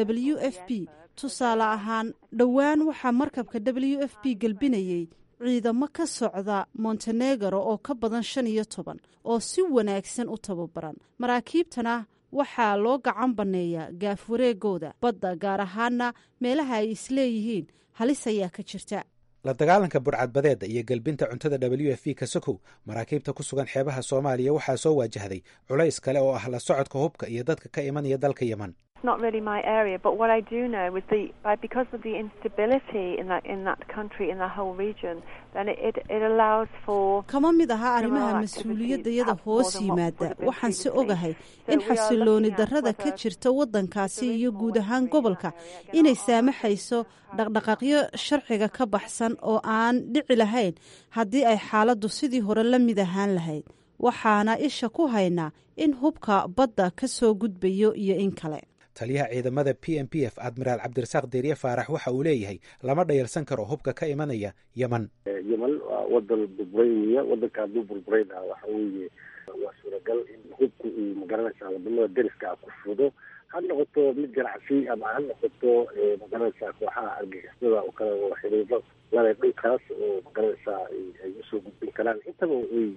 WFP. tusaale ahaan dhowaan waxaa markabka WFP galbinayay ciidamo ka socda Montenegro oo ka badan 15 oo si wanaagsan u tababaran. maraakiibtana waxaa loo gacan baneeyaa gaaf wareegooda badda, gaar ahaana meelaha ay isleeyihiin halis ayaa ka jirta. la dagaalanka burcadbadeeda iyo galbinta cuntada WFP kasokow maraakiibta ku sugan xeebaha Soomaaliya waxaa soo waajahday culays kale oo ah la socodka hubka iyo dadka ka imanaya dalka Yemen. It's not really my area, but what I do know is because of the instability in that country, in the whole region, then it allows for. kama mid aha arrimaha mas'uuliyadda hoos yimaada. waxaan si ogahay in xasilooni darrada ka jirta waddankaasi iyo guud ahaan gobolka inay saamaxayso dhaqdhaqaaqyo sharciga ka baxsan oo aan dhici lahayn haddii ay xaaladdu sidii hore la mid ahaan lahayd. waxaana isha ku haynaa in hubka badda ka soo gudbayo iyo in kale. taliyaha ciidamada PMPF admiraal cabdirasaaq Deeriye Faarax waxa uu leeyahay lama dhayalsan karo hubka ka imanaya Yemen. Yemen waa wadan burburaya, wadanka hadduu burburayna waxa weeye waa suuragal in hubku uu magaranaysaa wadamada deriska ku fudo, ha noqoto mid ganacsi ama ha noqoto magaranaysaa kooxaha argagixisada oo kale oo xiriiro lana dhulkaas oo magaranaysaa ay usoo gudbin karaan. intaba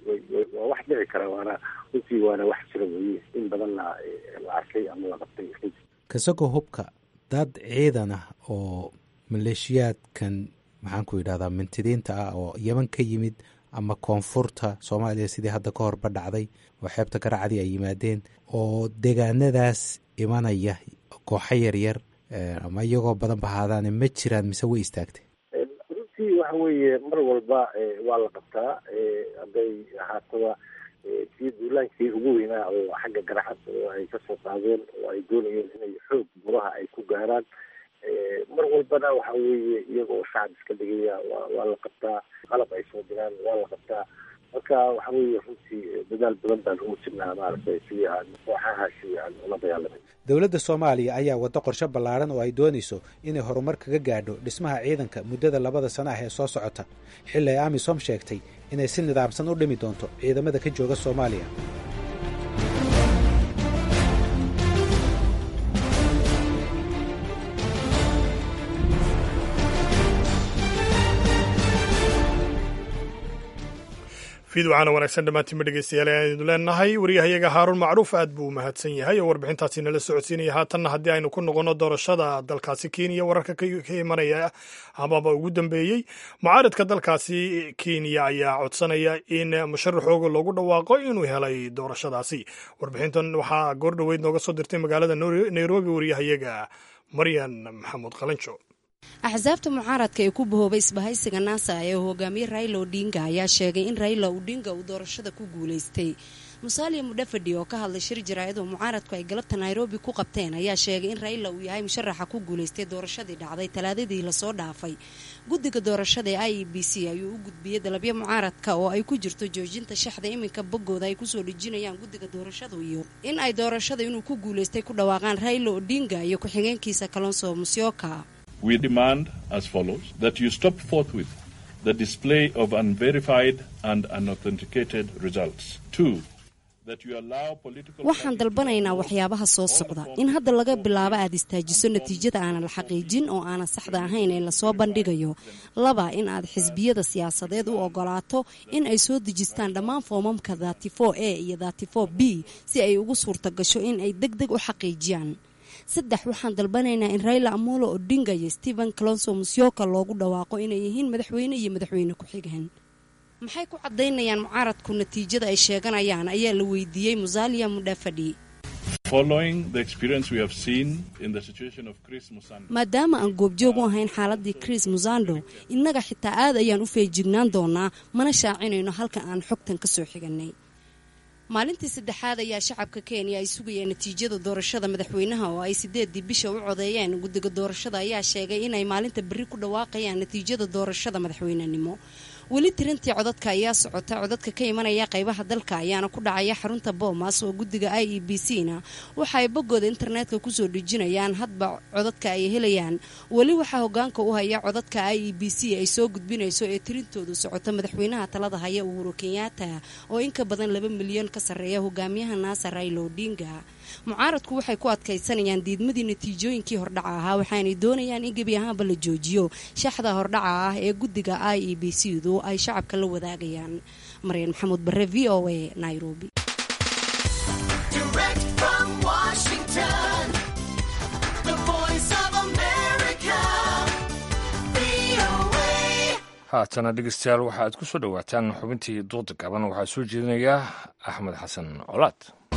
waa wax dhici kara, waana runtii waana wax jira weeye in badanna la arkay ama la qabtay. kasagoo hubka dad ciidan ah oo maleeshiyaadkan maxaan ku yidhahdaa mintidiinta ah oo Yemen ka yimid ama koonfurta Soomaaliya sidii hadda ka horba dhacday oo xeebta Garacadi ay yimaadeen oo deegaanadaas imanaya kooxo yaryar ama iyagoo badan bahaadaan ma jiraan mise way istaagtay? runtii waxa weeye mar walba waa la qabtaa hadday ahaataba kii duulaankii ugu weynaa oo xagga garacad oo ay kasoo qaadeen oo ay doonayeen inay xoog buraha ay ku gaaraan mar walbana waxa weeye iyaga oo shacab iska dhigaya waa la qabtaa, qalab ay soo diraan waa la qabtaa. marka waxa weeye runtii dadaal badan baan ugu jirnaa maaragtay sidii aan kooxahaasi aan ula dagaalamay. dowladda soomaaliya ayaa waddo qorshe ballaaran oo ay doonayso inay horumar kaga gaadho dhismaha ciidanka muddada 2 sano ah ee soo socota, xilli ay amisom sheegtay inay si nidaamsan u dhimi doonto ciidamada ka jooga soomaaliya. fiid waxaana wanaagsan dhammaantiinba dhegeystayaal aynu leenahay wariyahayaga haaruun macruuf aad buu mahadsan yahay oo warbixintaasi nala socodsiinaya. haatanna haddii aynu ku noqonno doorashada dalkaasi kenya wararka ka imanaya amaba ugu dambeeyey, mucaaradka dalkaasi kenya ayaa codsanaya in musharaxooga loogu dhawaaqo inuu helay doorashadaasi. warbixintan waxaa goor dhoweyd nooga soo dirtay magaalada nairobi wariyahayaga maryan maxamuud qalanjo. axsaabta mucaaradka ee ku bahoobay isbahaysiga naasa ee hogaamiye Raila Odinga ayaa sheegay in Raila Odinga uu doorashada ku guuleystay. Musalia Mudavadi oo ka hadlay shir jaraa'id oo mucaaradku ay galabta Nairobi ku qabteen ayaa sheegay in Raila uu yahay musharaxa ku guuleystay doorashadii dhacday Talaadadii la soo dhaafay. guddiga doorashada ee IEBC ayuu u gudbiyay dalabyo mucaaradka oo ay ku jirto joojinta shaxda iminka bogooda ay kusoo dhijinayaan guddiga doorashada iyo in ay doorashada inuu ku guuleystay ku dhawaaqaan Raila Odinga iyo ku-xigeenkiisa Kalonzo Musyoka. We demand as follows that you stop forthwith the display of unverified and unauthenticated results. 2. waxaan dalbanaynaa waxyaabaha soo socda in hadda laga bilaabo aad istaajiso natiijada aanan la xaqiijin oo aanan saxda ahayn ee lasoo bandhigayo. 2 in aad xisbiyada siyaasadeed u ogolaato in ay soo dejistaan dhammaan foomamka 34A iyo 34B si ay ugu suurta gasho in ay degdeg u xaqiijiyaan. 3 waxaan dalbanaynaa in Raila Amolo Odinga iyo Stephen Kalonzo Musyoka loogu dhawaaqo inay yihiin madaxweyne iyo madaxweyne ku-xigeen. maxay ku cadaynayaan mucaaradku natiijada ay sheeganayaan ayaa la weydiiyey Musalia Mudavadi. maadaama aan goobjoog u ahayn xaaladii Chris Musando, innaga xitaa aad ayaan u feejignaan doonaa mana shaacinayno halka aan xogtan ka soo xiganay. maalintii 3aad ayaa shacabka Kenya ay sugayeen natiijada doorashada madaxweynaha oo ay 8 bisha u codeeyeen. guddiga doorashada ayaa sheegay inay maalinta berri ku dhawaaqayaan natiijada doorashada madaxweynenimo. weli tirintii codadka ayaa socota. codadka ka imanaya qaybaha dalka ayaana ku dhacaya xarunta Bomas oo guddiga IEBC-na waxa ay bogooda internetka kusoo dhijinayaan hadba codadka ay helayaan. weli waxaa hogaanka u haya codadka IEBC ay soo gudbinayso ee tirintoodu socota madaxweynaha talada haya Uhuru Kenyatta oo in ka badan 2 milyan ka sarreeya hogaamiyaha NASA Raila Odinga. mucaaradku waxay ku adkaysanayaan diidmadii natiijooyinkii hordhaca ahaa waxaanay doonayaan in gebi ahaanba la joojiyo shaxda hordhaca ah ee guddiga IEBC-du ay shacabka la wadaagayaan. maryan maxamuud barre, VOA, Nairobi. haatana dhegeystayaal waxa aad ku soo dhowaataan xubintii duuda gaban waxaa soo jeedinaya axmed xasan colaad.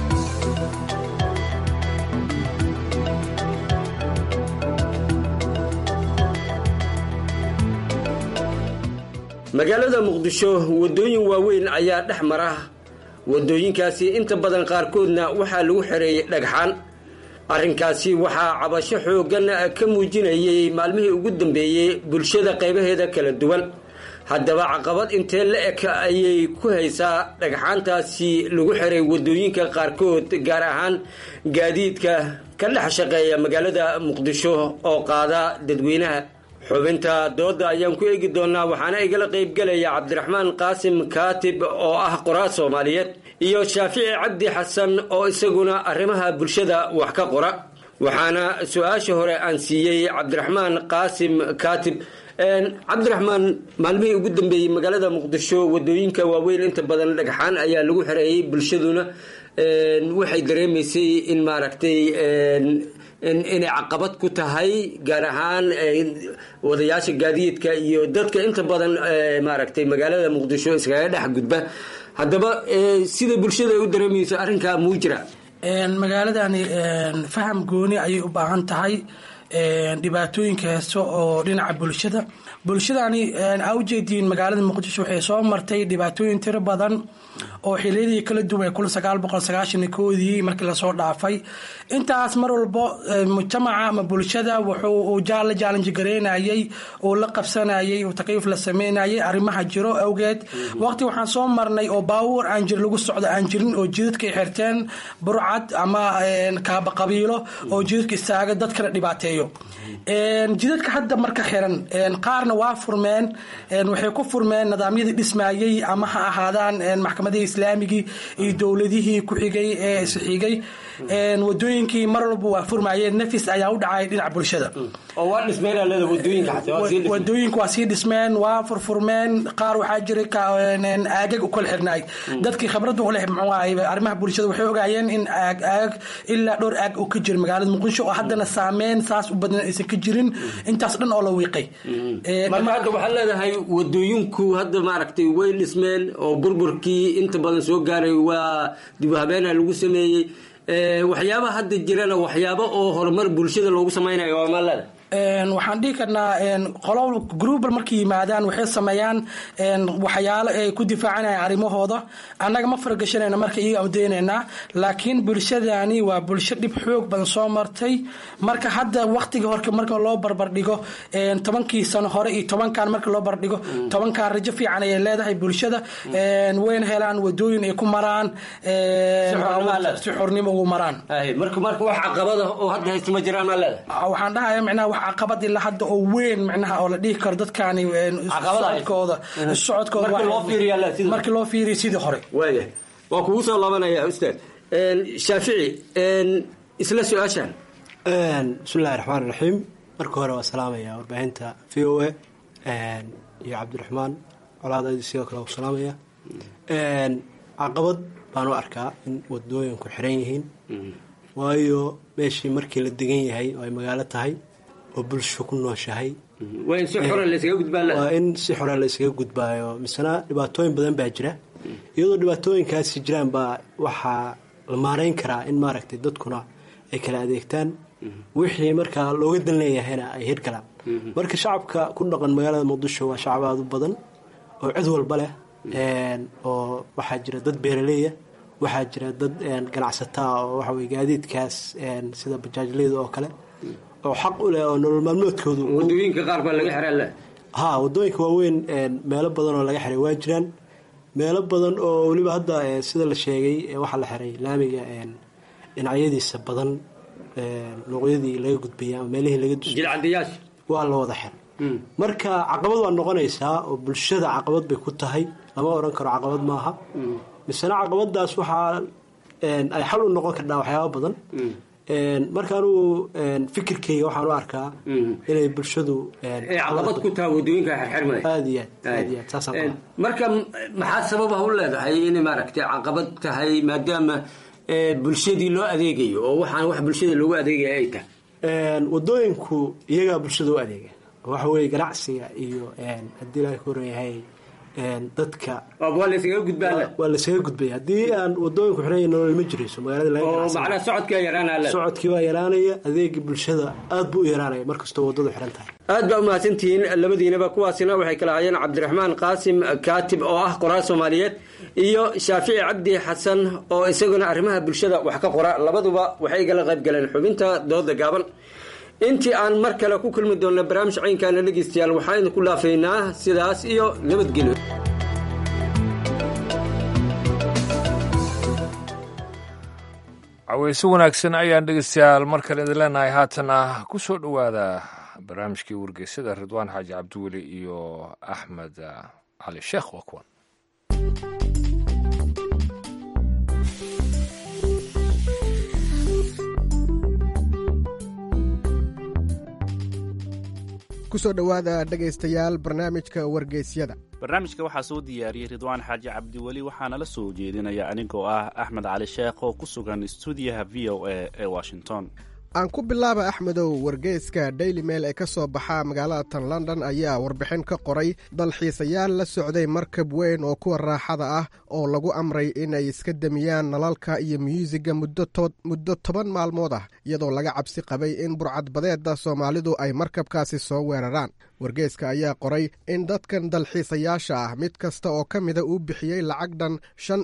magaalada muqdisho wadooyin waaweyn ayaa dhex mara. wadooyinkaasi inta badan qaarkoodna waxaa lagu xereeyey dhagxaan. arrinkaasi waxaa cabasho xooggan ka muujinayay maalmihii ugu dambeeyey bulshada qaybaheeda kala duwan. haddaba caqabad intee la eg ayay ku haysaa dhagxaantaasi lagu xeray wadooyinka qaarkood, gaar ahaan gaadiidka ka dhex shaqeeya magaalada muqdisho oo qaada dadweynaha. xubinta dooda ayaan ku eegi doonaa waxaana igala qaybgelaya cabdiraxmaan qaasim kaatib oo ah qoraa Soomaaliyeed iyo Shaafici Cabdi Xasan oo isaguna arrimaha bulshada wax ka qora. waxaana su'aasha hore aan siiyey cabdiraxmaan qaasim kaatib. cabdiraxmaan, maalmihii ugu dambeeyey magaalada muqdisho wadooyinka waaweyn inta badan dhagxaan ayaa lagu xereeyey. bulshaduna waxay dareemaysay in maaragtay inay caqabad ku tahay, gaar ahaan wadayaasha gaadiidka iyo dadka inta badan maaragtay magaalada muqdisho iskaga dhex gudba. haddaba sida bulshada ay u dareemayso arrinkaa muu jira? magaaladani faham gooni ayay u baahan tahay. dhibaatooyinka heeso oo dhinaca bulshadani aa ujeediin magaalada muqdisho waxay soo martay dhibaatooyin tiro badan oo xiliyadii kala duwan 1991 markii lasoo dhaafay intaas mar walbo mujtamaca ama bulshada wuxuu challenge gareynayay oo la qabsanayay oo takayuf la sameynayay arrimaha jiro awgeed waqti waxaan soo marnay oo baawur aan jir lagu socdo aan jirin oo jidadka xirteen burcad ama kaaba qabiilo oo jidadka istaaga dadkana dhibaateeyo jidadka hadda marka xiran qaarna waa furmeen waxay ku furmeen nidaamyadii dhismayay ama ha ahaadaan maxkamadihii islaamigii iyo dowladihii ku xigay ee isxigay wadooyinkii mar walba waa furmayeen nafis ayaa u dhacay dhinaca bulshada oo waa dhismeen alada wadooyinka waa sii dhismeen waa furfurmeen qaar waxaa jiray aagag u kala xirnaay dadkii khibradda u leh muxuu ahay arrimaha bulshada waxay ogaayeen in aag ilaa dhowr aag uu ka jiro magaalada muqdisho oo haddana saameyn saas u badan aysan ka jirin intaas dhan oo la wiiqay marka hadda waxaa leedahay wadooyinku hadda maaragtay way dhismeen oo burburkii inta badan soo gaaray waa dib u habeena lagu sameeyey waxyaabaha hadda jirana waxyaabo oo horumar bulshada loogu samaynayo waa maalada waxaan dhihi karnaa qolo groupal markay yimaadaan waxay sameeyaan waxyaalo ay ku difaacanayaan arrimahooda annaga ma faragashanayna marka iyaga amdeynaynaa laakiin bulshadani waa bulsho dhib xoog badan soo martay marka hadda waqtiga horka marka loo barbardhigo 10kii sano hore iyo 10kan marka loo barbardhigo 10kan rajo fiican ay leedahay bulshada wayna helaan wadooyin ay ku maraan si xornimo ugu maraan marka wax caqabada oo hadda haysto ma jiraan maalada waxaan dhahayaa macnaha wax caqabad ilaa hadda oo weyn macnaha oo la dhihi karo dadkani socodkooda markii loo fiiriyo sidii hore waa kugu soo laabanaya ustaad shaafici isla su-aashan bismillahi raxmaan raxiim marka hore waa salaamaya warbaahinta VOA iyo cabdiraxmaan colaad aadi sidoo kale waa salaamaya caqabad baan u arkaa in wadooyinku xiran yihiin waayo meeshii markii la degan yahay oo ay magaalo tahay oo bulsho ku nooshahay waa in si xore la isaga gudbaa waa in si xore la isaga gudbaayo misna dhibaatooyin badan baa jira iyadoo dhibaatooyinkaasi jiraan baa waxaa la maareyn karaa in maaragtay dadkuna ay kala adeegtaan wixii markaa looga dan leeyahayna ay hirgalaan marka shacabka ku dhaqan magaalada muqdisho waa shacab aad u badan oo cid walba leh oo waxaa jira dad beeraleeya waxaa jira dad ganacsataa oo waxa weye gaadiidkaas sida bajaajleyda oo kale oo xaq u leh oo nolol maalmoodkoodu wadooyinka qaar baa laga xiraa leh wadooyinka waaweyn meelo badan oo laga xiray waa jiraan meelo badan oo weliba hadda sida la sheegay waxaa la xiray laamiga dhinacyadiisa badan luuqyadii laga gudbaya ama meelihii laga jilcadiyaasha waa la wada xiray marka caqabad waa noqonaysaa oo bulshada caqabad bay ku tahay lama oran karo caqabad maaha misena caqabadaas waxaa ay xal u noqon kartaa waxyaaba badan marka anugu fikirkeyga waxaan u arkaa inay bulshadu caqabad ku tahay wadooyinka xirxirmay aad iyo aad saasaan marka maxaa sababa u leedahay inay maaragtay caqabad tahay maadaama bulshadii loo adeegayo oo waxaan wax bulshada loogu adeegaya ay tahay wadooyinku iyagaa bulshada u adeega waxa weeye ganacsiga iyo haddii laga korayahay dadka waa la isaga gudbaa waa la isaga gudbay haddii aan wadooyinku xiran nolol ma jirayso magaalada laga macnaha socodkii yaraanaya socodkii waa yaraanaya adeegii bulshada aad buu u yaraanaya markastoo wadadu xiran tahay aad baa umahadsantihiin labadiinaba kuwaasina waxay kala hayeen cabdiraxmaan qaasim kaatib oo ah qoraal soomaaliyeed iyo shaafici cabdi xasan oo isaguna arrimaha bulshada wax ka qora labaduba waxay igala qayb galeen xubinta dooda gaaban intii aan mar kale ku kulmi doonno barnaamij caynkaana dhegeystayaal waxaan idinku dhaafaynaa sidaas iyo nabadgelyo caweyso wanaagsan ayaan dhegeystayaal mar kale idin leenahay haatana ku soo dhowaada barnaamijkii wargeysada ridwaan xaaji cabdiweli iyo axmed cali sheekh waa kuwan kusoo dhowaada dhegaystayaal barnaamijka wargeysyada barnaamijka waxaa soo diyaariyey ridwaan xaaji cabdiweli waxaana la soo jeedinaya anigoo ah axmed cali sheekh oo ku sugan stuudiyaha v o a ee washington aan ku bilaaba axmedow, wargeyska daily mail ee ka soo baxa magaalada tan london ayaa warbixin ka qoray dalxiisayaal la socday markab weyn oo kuwa raaxada ah oo lagu amray inay iska demiyaan nalalka iyo myuusiga muddo 10 maalmood ah, iyadoo laga cabsi qabay in burcadbadeedda soomaalidu ay markabkaasi soo weeraraan. wargeyska ayaa qoray in dadkan dalxiisayaasha ah mid kasta oo ka mida uu bixiyey lacag dhan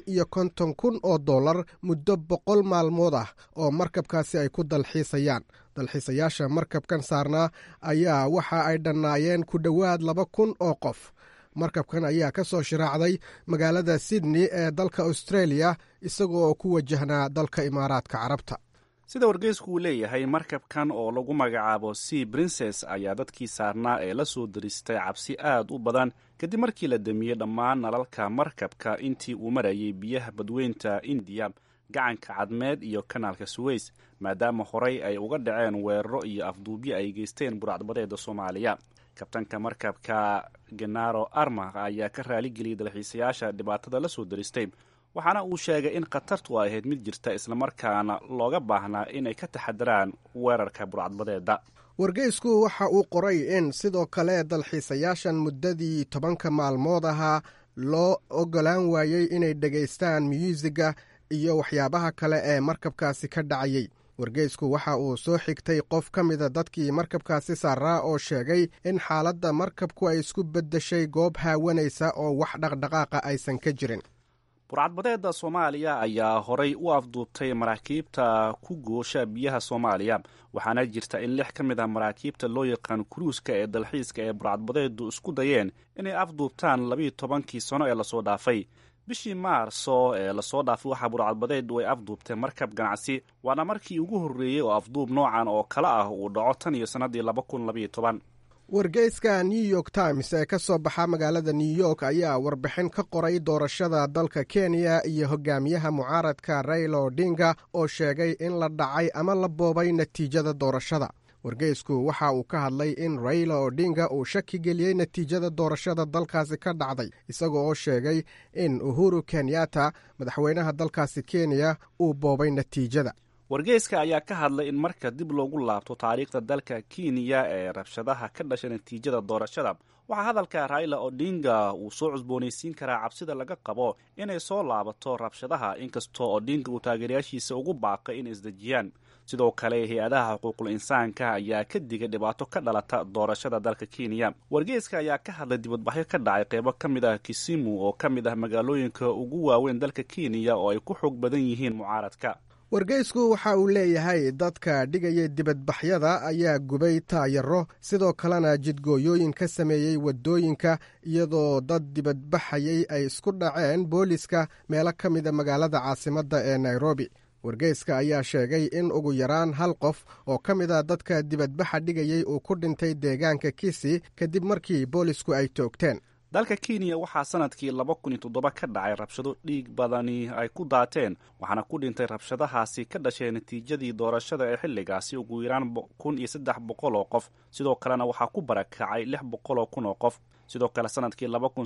$55,000 muddo 100 maalmood ah oo markabkaasi ay ku dalxiisayaan. dalxiisayaasha markabkan saarnaa ayaa waxa ay dhannaayeen ku dhowaad 2,000 oo qof. markabkan ayaa ka soo shiraacday magaalada Sydney ee dalka Australia isagoo ku wajahnaa dalka Imaaraadka Carabta. sida wargeysku uu leeyahay, markabkan oo lagu magacaabo Sea Princess ayaa dadkii saarnaa ee la soo diristay cabsi aad u badan kadib markii la damiyey dhammaan nalalka markabka intii uu marayay biyaha badweynta Indiya, gacanka cadmeed iyo kanaalka Suez, maadaama horey ay uga dhaceen weeraro iyo afduubyo ay geysteen burcadbadeeda Soomaaliya. kabtanka markabka Gennaro Arma ayaa ka raaligeliyey dalxiisayaasha dhibaatada la soo diristay, waxaana uu sheegay in khatartu ay ahayd mid jirta islamarkaana looga baahnaa inay ka taxadaraan weerarka burcadbadeeda. wargeysku waxa uu qoray in sidoo kale dalxiisayaashan muddadii 10 maalmood ahaa loo ogolaan waayey inay dhegaystaan myuusiga iyo waxyaabaha kale ee markabkaasi ka dhacayay. wargeysku waxa uu soo xigtay qof ka mida dadkii markabkaasi saaraa oo sheegay in xaaladda markabku ay isku beddeshay goob haawanaysa oo wax dhaqdhaqaaqa aysan ka jirin. burcadbadeeda Soomaaliya ayaa horey u afduubtay maraakiibta ku goosha biyaha Soomaaliya, waxaana jirta in 6 ka mid ah maraakiibta loo yaqaan kruuska ee dalxiiska ee burcadbadeedu isku dayeen inay afduubtaan 12 sano ee lasoo dhaafay. bishii Maarso ee lasoo dhaafay waxaa burcadbadeedu ay afduubtay markab ganacsi, waana markii ugu horreeyey oo afduub noocan oo kale ah uu dhaco tan iyo sannadii 2012. wargeyska New York Times ee ka soo baxa magaalada New York ayaa warbixin ka qoray doorashada dalka Kenya iyo hogaamiyaha mucaaradka Raila Odinga oo sheegay in la dhacay ama la boobay natiijada doorashada. wargeysku waxa uu ka hadlay in Raila Odinga uu shaki geliyey natiijada doorashada dalkaasi ka dhacday, isagoo oo sheegay in Uhuru Kenyatta, madaxweynaha dalkaasi Kenya, uu boobay natiijada. wargeyska ayaa ka hadlay in marka dib loogu laabto taariikhda dalka Kenya ee rabshadaha ka dhashay natiijada doorashada, waxaa hadalka Raila Odinga uu soo cusboonaysiin karaa cabsida laga qabo inay soo laabato rabshadaha, inkastoo Odinga uu taageerayaashiisa ugu baaqay inay isdejiyaan. sidoo kale hay-adaha xuquuqul insaanka ayaa ka digay dhibaato ka dhalata doorashada dalka Kenya. wargeyska ayaa ka hadlay dibadbaxyo ka dhacay qaybo ka mid ah Kisumu oo ka mid ah magaalooyinka ugu waaweyn dalka Kenya oo ay ku xoog badan yihiin mucaaradka. wargeysku waxa uu leeyahay dadka dhigaya dibadbaxyada ayaa gubay taayaro, sidoo kalena jidgooyooyin ka sameeyey waddooyinka, iyadoo dad dibadbaxayay ay isku dhaceen booliska meelo ka mida magaalada caasimadda ee Nairobi. wargeyska ayaa sheegay in ugu yaraan 1 qof oo ka mid a dadka dibadbaxa dhigayay uu ku dhintay deegaanka Kisii kadib markii boolisku ay toogteen. dalka Kenya waxaa sanadkii 2007 ka dhacay rabshado dhiig badani ay ku daateen, waxaana ku dhintay rabshadahaasi ka dhashay natiijadii doorashada ee xilligaasi ugu yaraan 1,300 oo qof, sidoo kalena waxaa ku barakacay 600,000 oo qof. sidoo kale sanadkii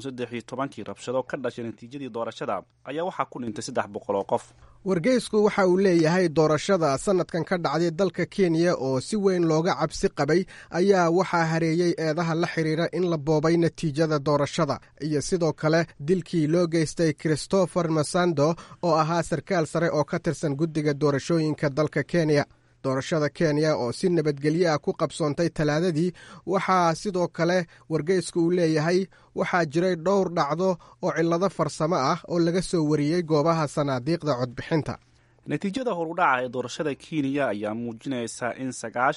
2013 rabshado ka dhashay natiijadii doorashada ayaa waxaa ku dhintay 300 oo qof. wargeysku waxa uu leeyahay doorashada sanadkan ka dhacday dalka Kenya oo si weyn looga cabsi qabay ayaa waxaa hareeyey eedaha la xiriira in la boobay natiijada doorashada iyo sidoo kale dilkii loo geystay Christopher Masando oo ahaa sarkaal sare oo ka tirsan guddiga doorashooyinka dalka Kenya. doorashada Kenya oo si nabadgelyo ah ku qabsoontay Talaadadii waxaa sidoo kale wargeysku uu leeyahay waxaa jiray dhowr dhacdo oo cillado farsamo ah oo laga soo wariyey goobaha sanaadiiqda codbixinta. natiijada horudhaca ee doorashada Kenya ayaa muujinaysa in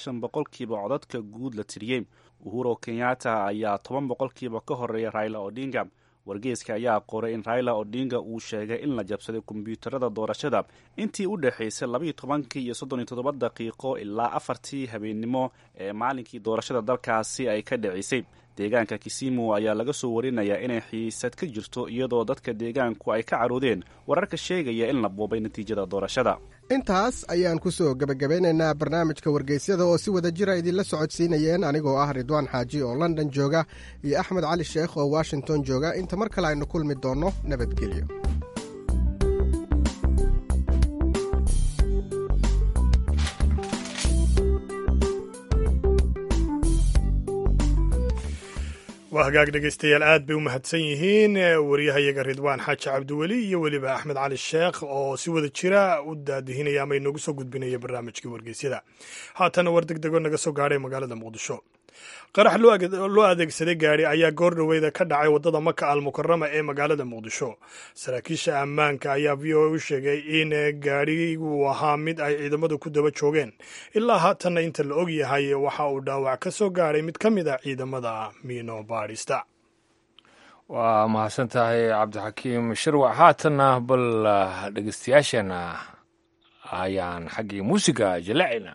90% codadka guud la tiriyey. Uhuru Kenyatta ayaa 10% ka horeeya Raila Odinga. wargeyska ayaa qoray in Raila Odinga uu sheegay in la jabsaday kombiyuutarada doorashada intii u dhaxaysay 12 iyo 37 daqiiqo ilaa 4 habeenimo ee maalinkii doorashada dalkaasi ay ka dhacisay. deegaanka Kisumu ayaa laga soo warinayaa inay xiisad ka jirto iyadoo dadka deegaanku ay ka caroodeen wararka sheegaya in la boobay natiijada doorashada. intaas ayaan ku soo gabagabeynaynaa barnaamijka wargeysyada oo si wada jira idinla socodsiinayeen anigoo ah Ridwaan Xaaji oo London jooga iyo Axmed Cali Sheekh oo Washington jooga. inta mar kale aynu kulmi doonno, nabadgelyo. waa hagaag dhegaystayaal aad bay u mahadsan yihiin wariyahayaga ridwaan xaaji cabdiweli iyo weliba axmed cali sheekh oo si wada jira u daadihinaya ama inoogu soo gudbinaya barnaamijkii wargeysyada. haatana war deg dego naga soo gaadhay magaalada muqdisho. qarax loo adeegsaday gaari ayaa goor dhoweyda ka dhacay waddada maka almukarama ee magaalada muqdisho. saraakiisha ammaanka ayaa v o a u sheegay in gaadhigu ahaa mid ay ciidamadu ku daba joogeen. ilaa haatanna inta la og yahay waxa uu dhaawac ka soo gaadhay mid ka mid a ciidamada miino baadhista. waa mahadsan tahay cabdixakiim shirwac. haatanna bal dhegeystayaashana ayaan xaggii muusiga jallacayna.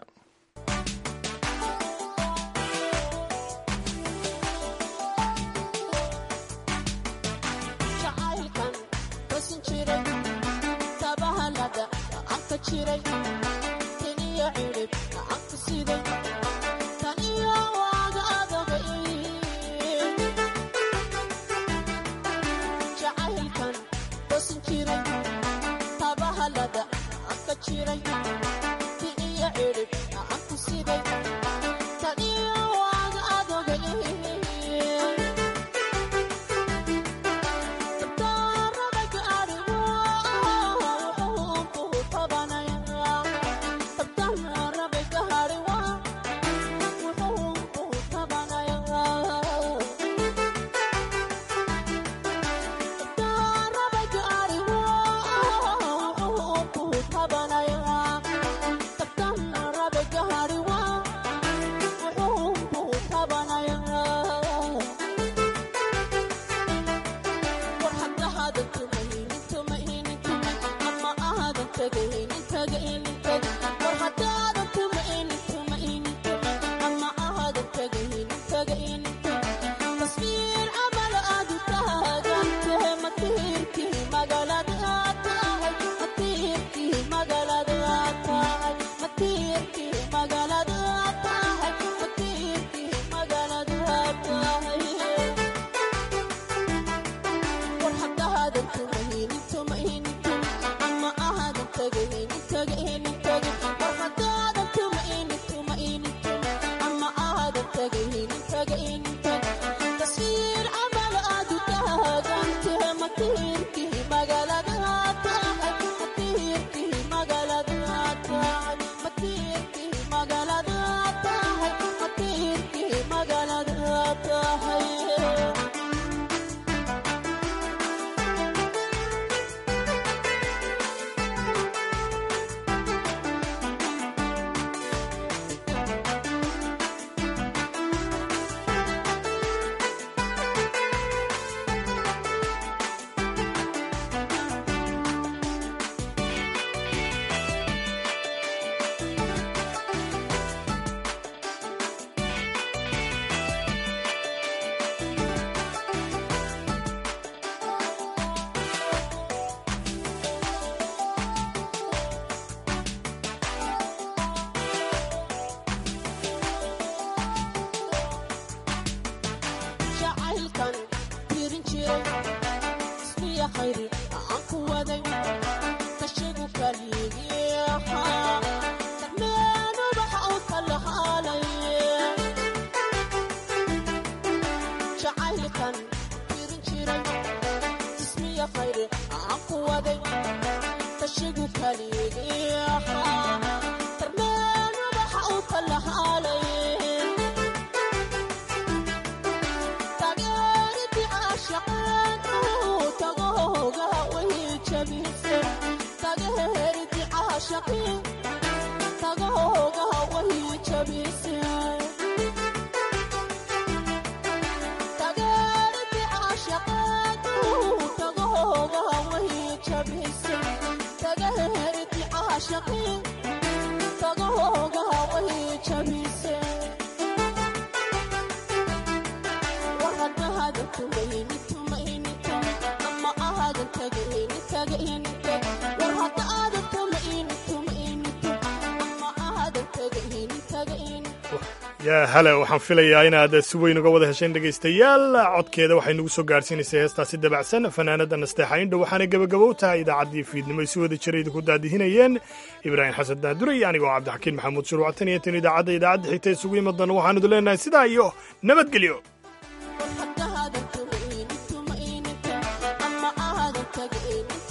yaa hale waxaan filayaa inaad si weyn uga wada hesheen dhegaystayaal. codkeeda waxay nagu soo gaadhsiinaysay heestaasi dabacsan fanaanada nasteexa indho waxaanay gebagabo u tahay idaacaddii fiidnimo ay si wada jira idinku daadihinayeen ibraahim xasan daadure iyo anigoo cabdixakiin maxamuud shuruucatan iyo tan idaacadda xigta isugu imadan waxaanu idin leenahay sidaa iyo nabadgelyo. nageen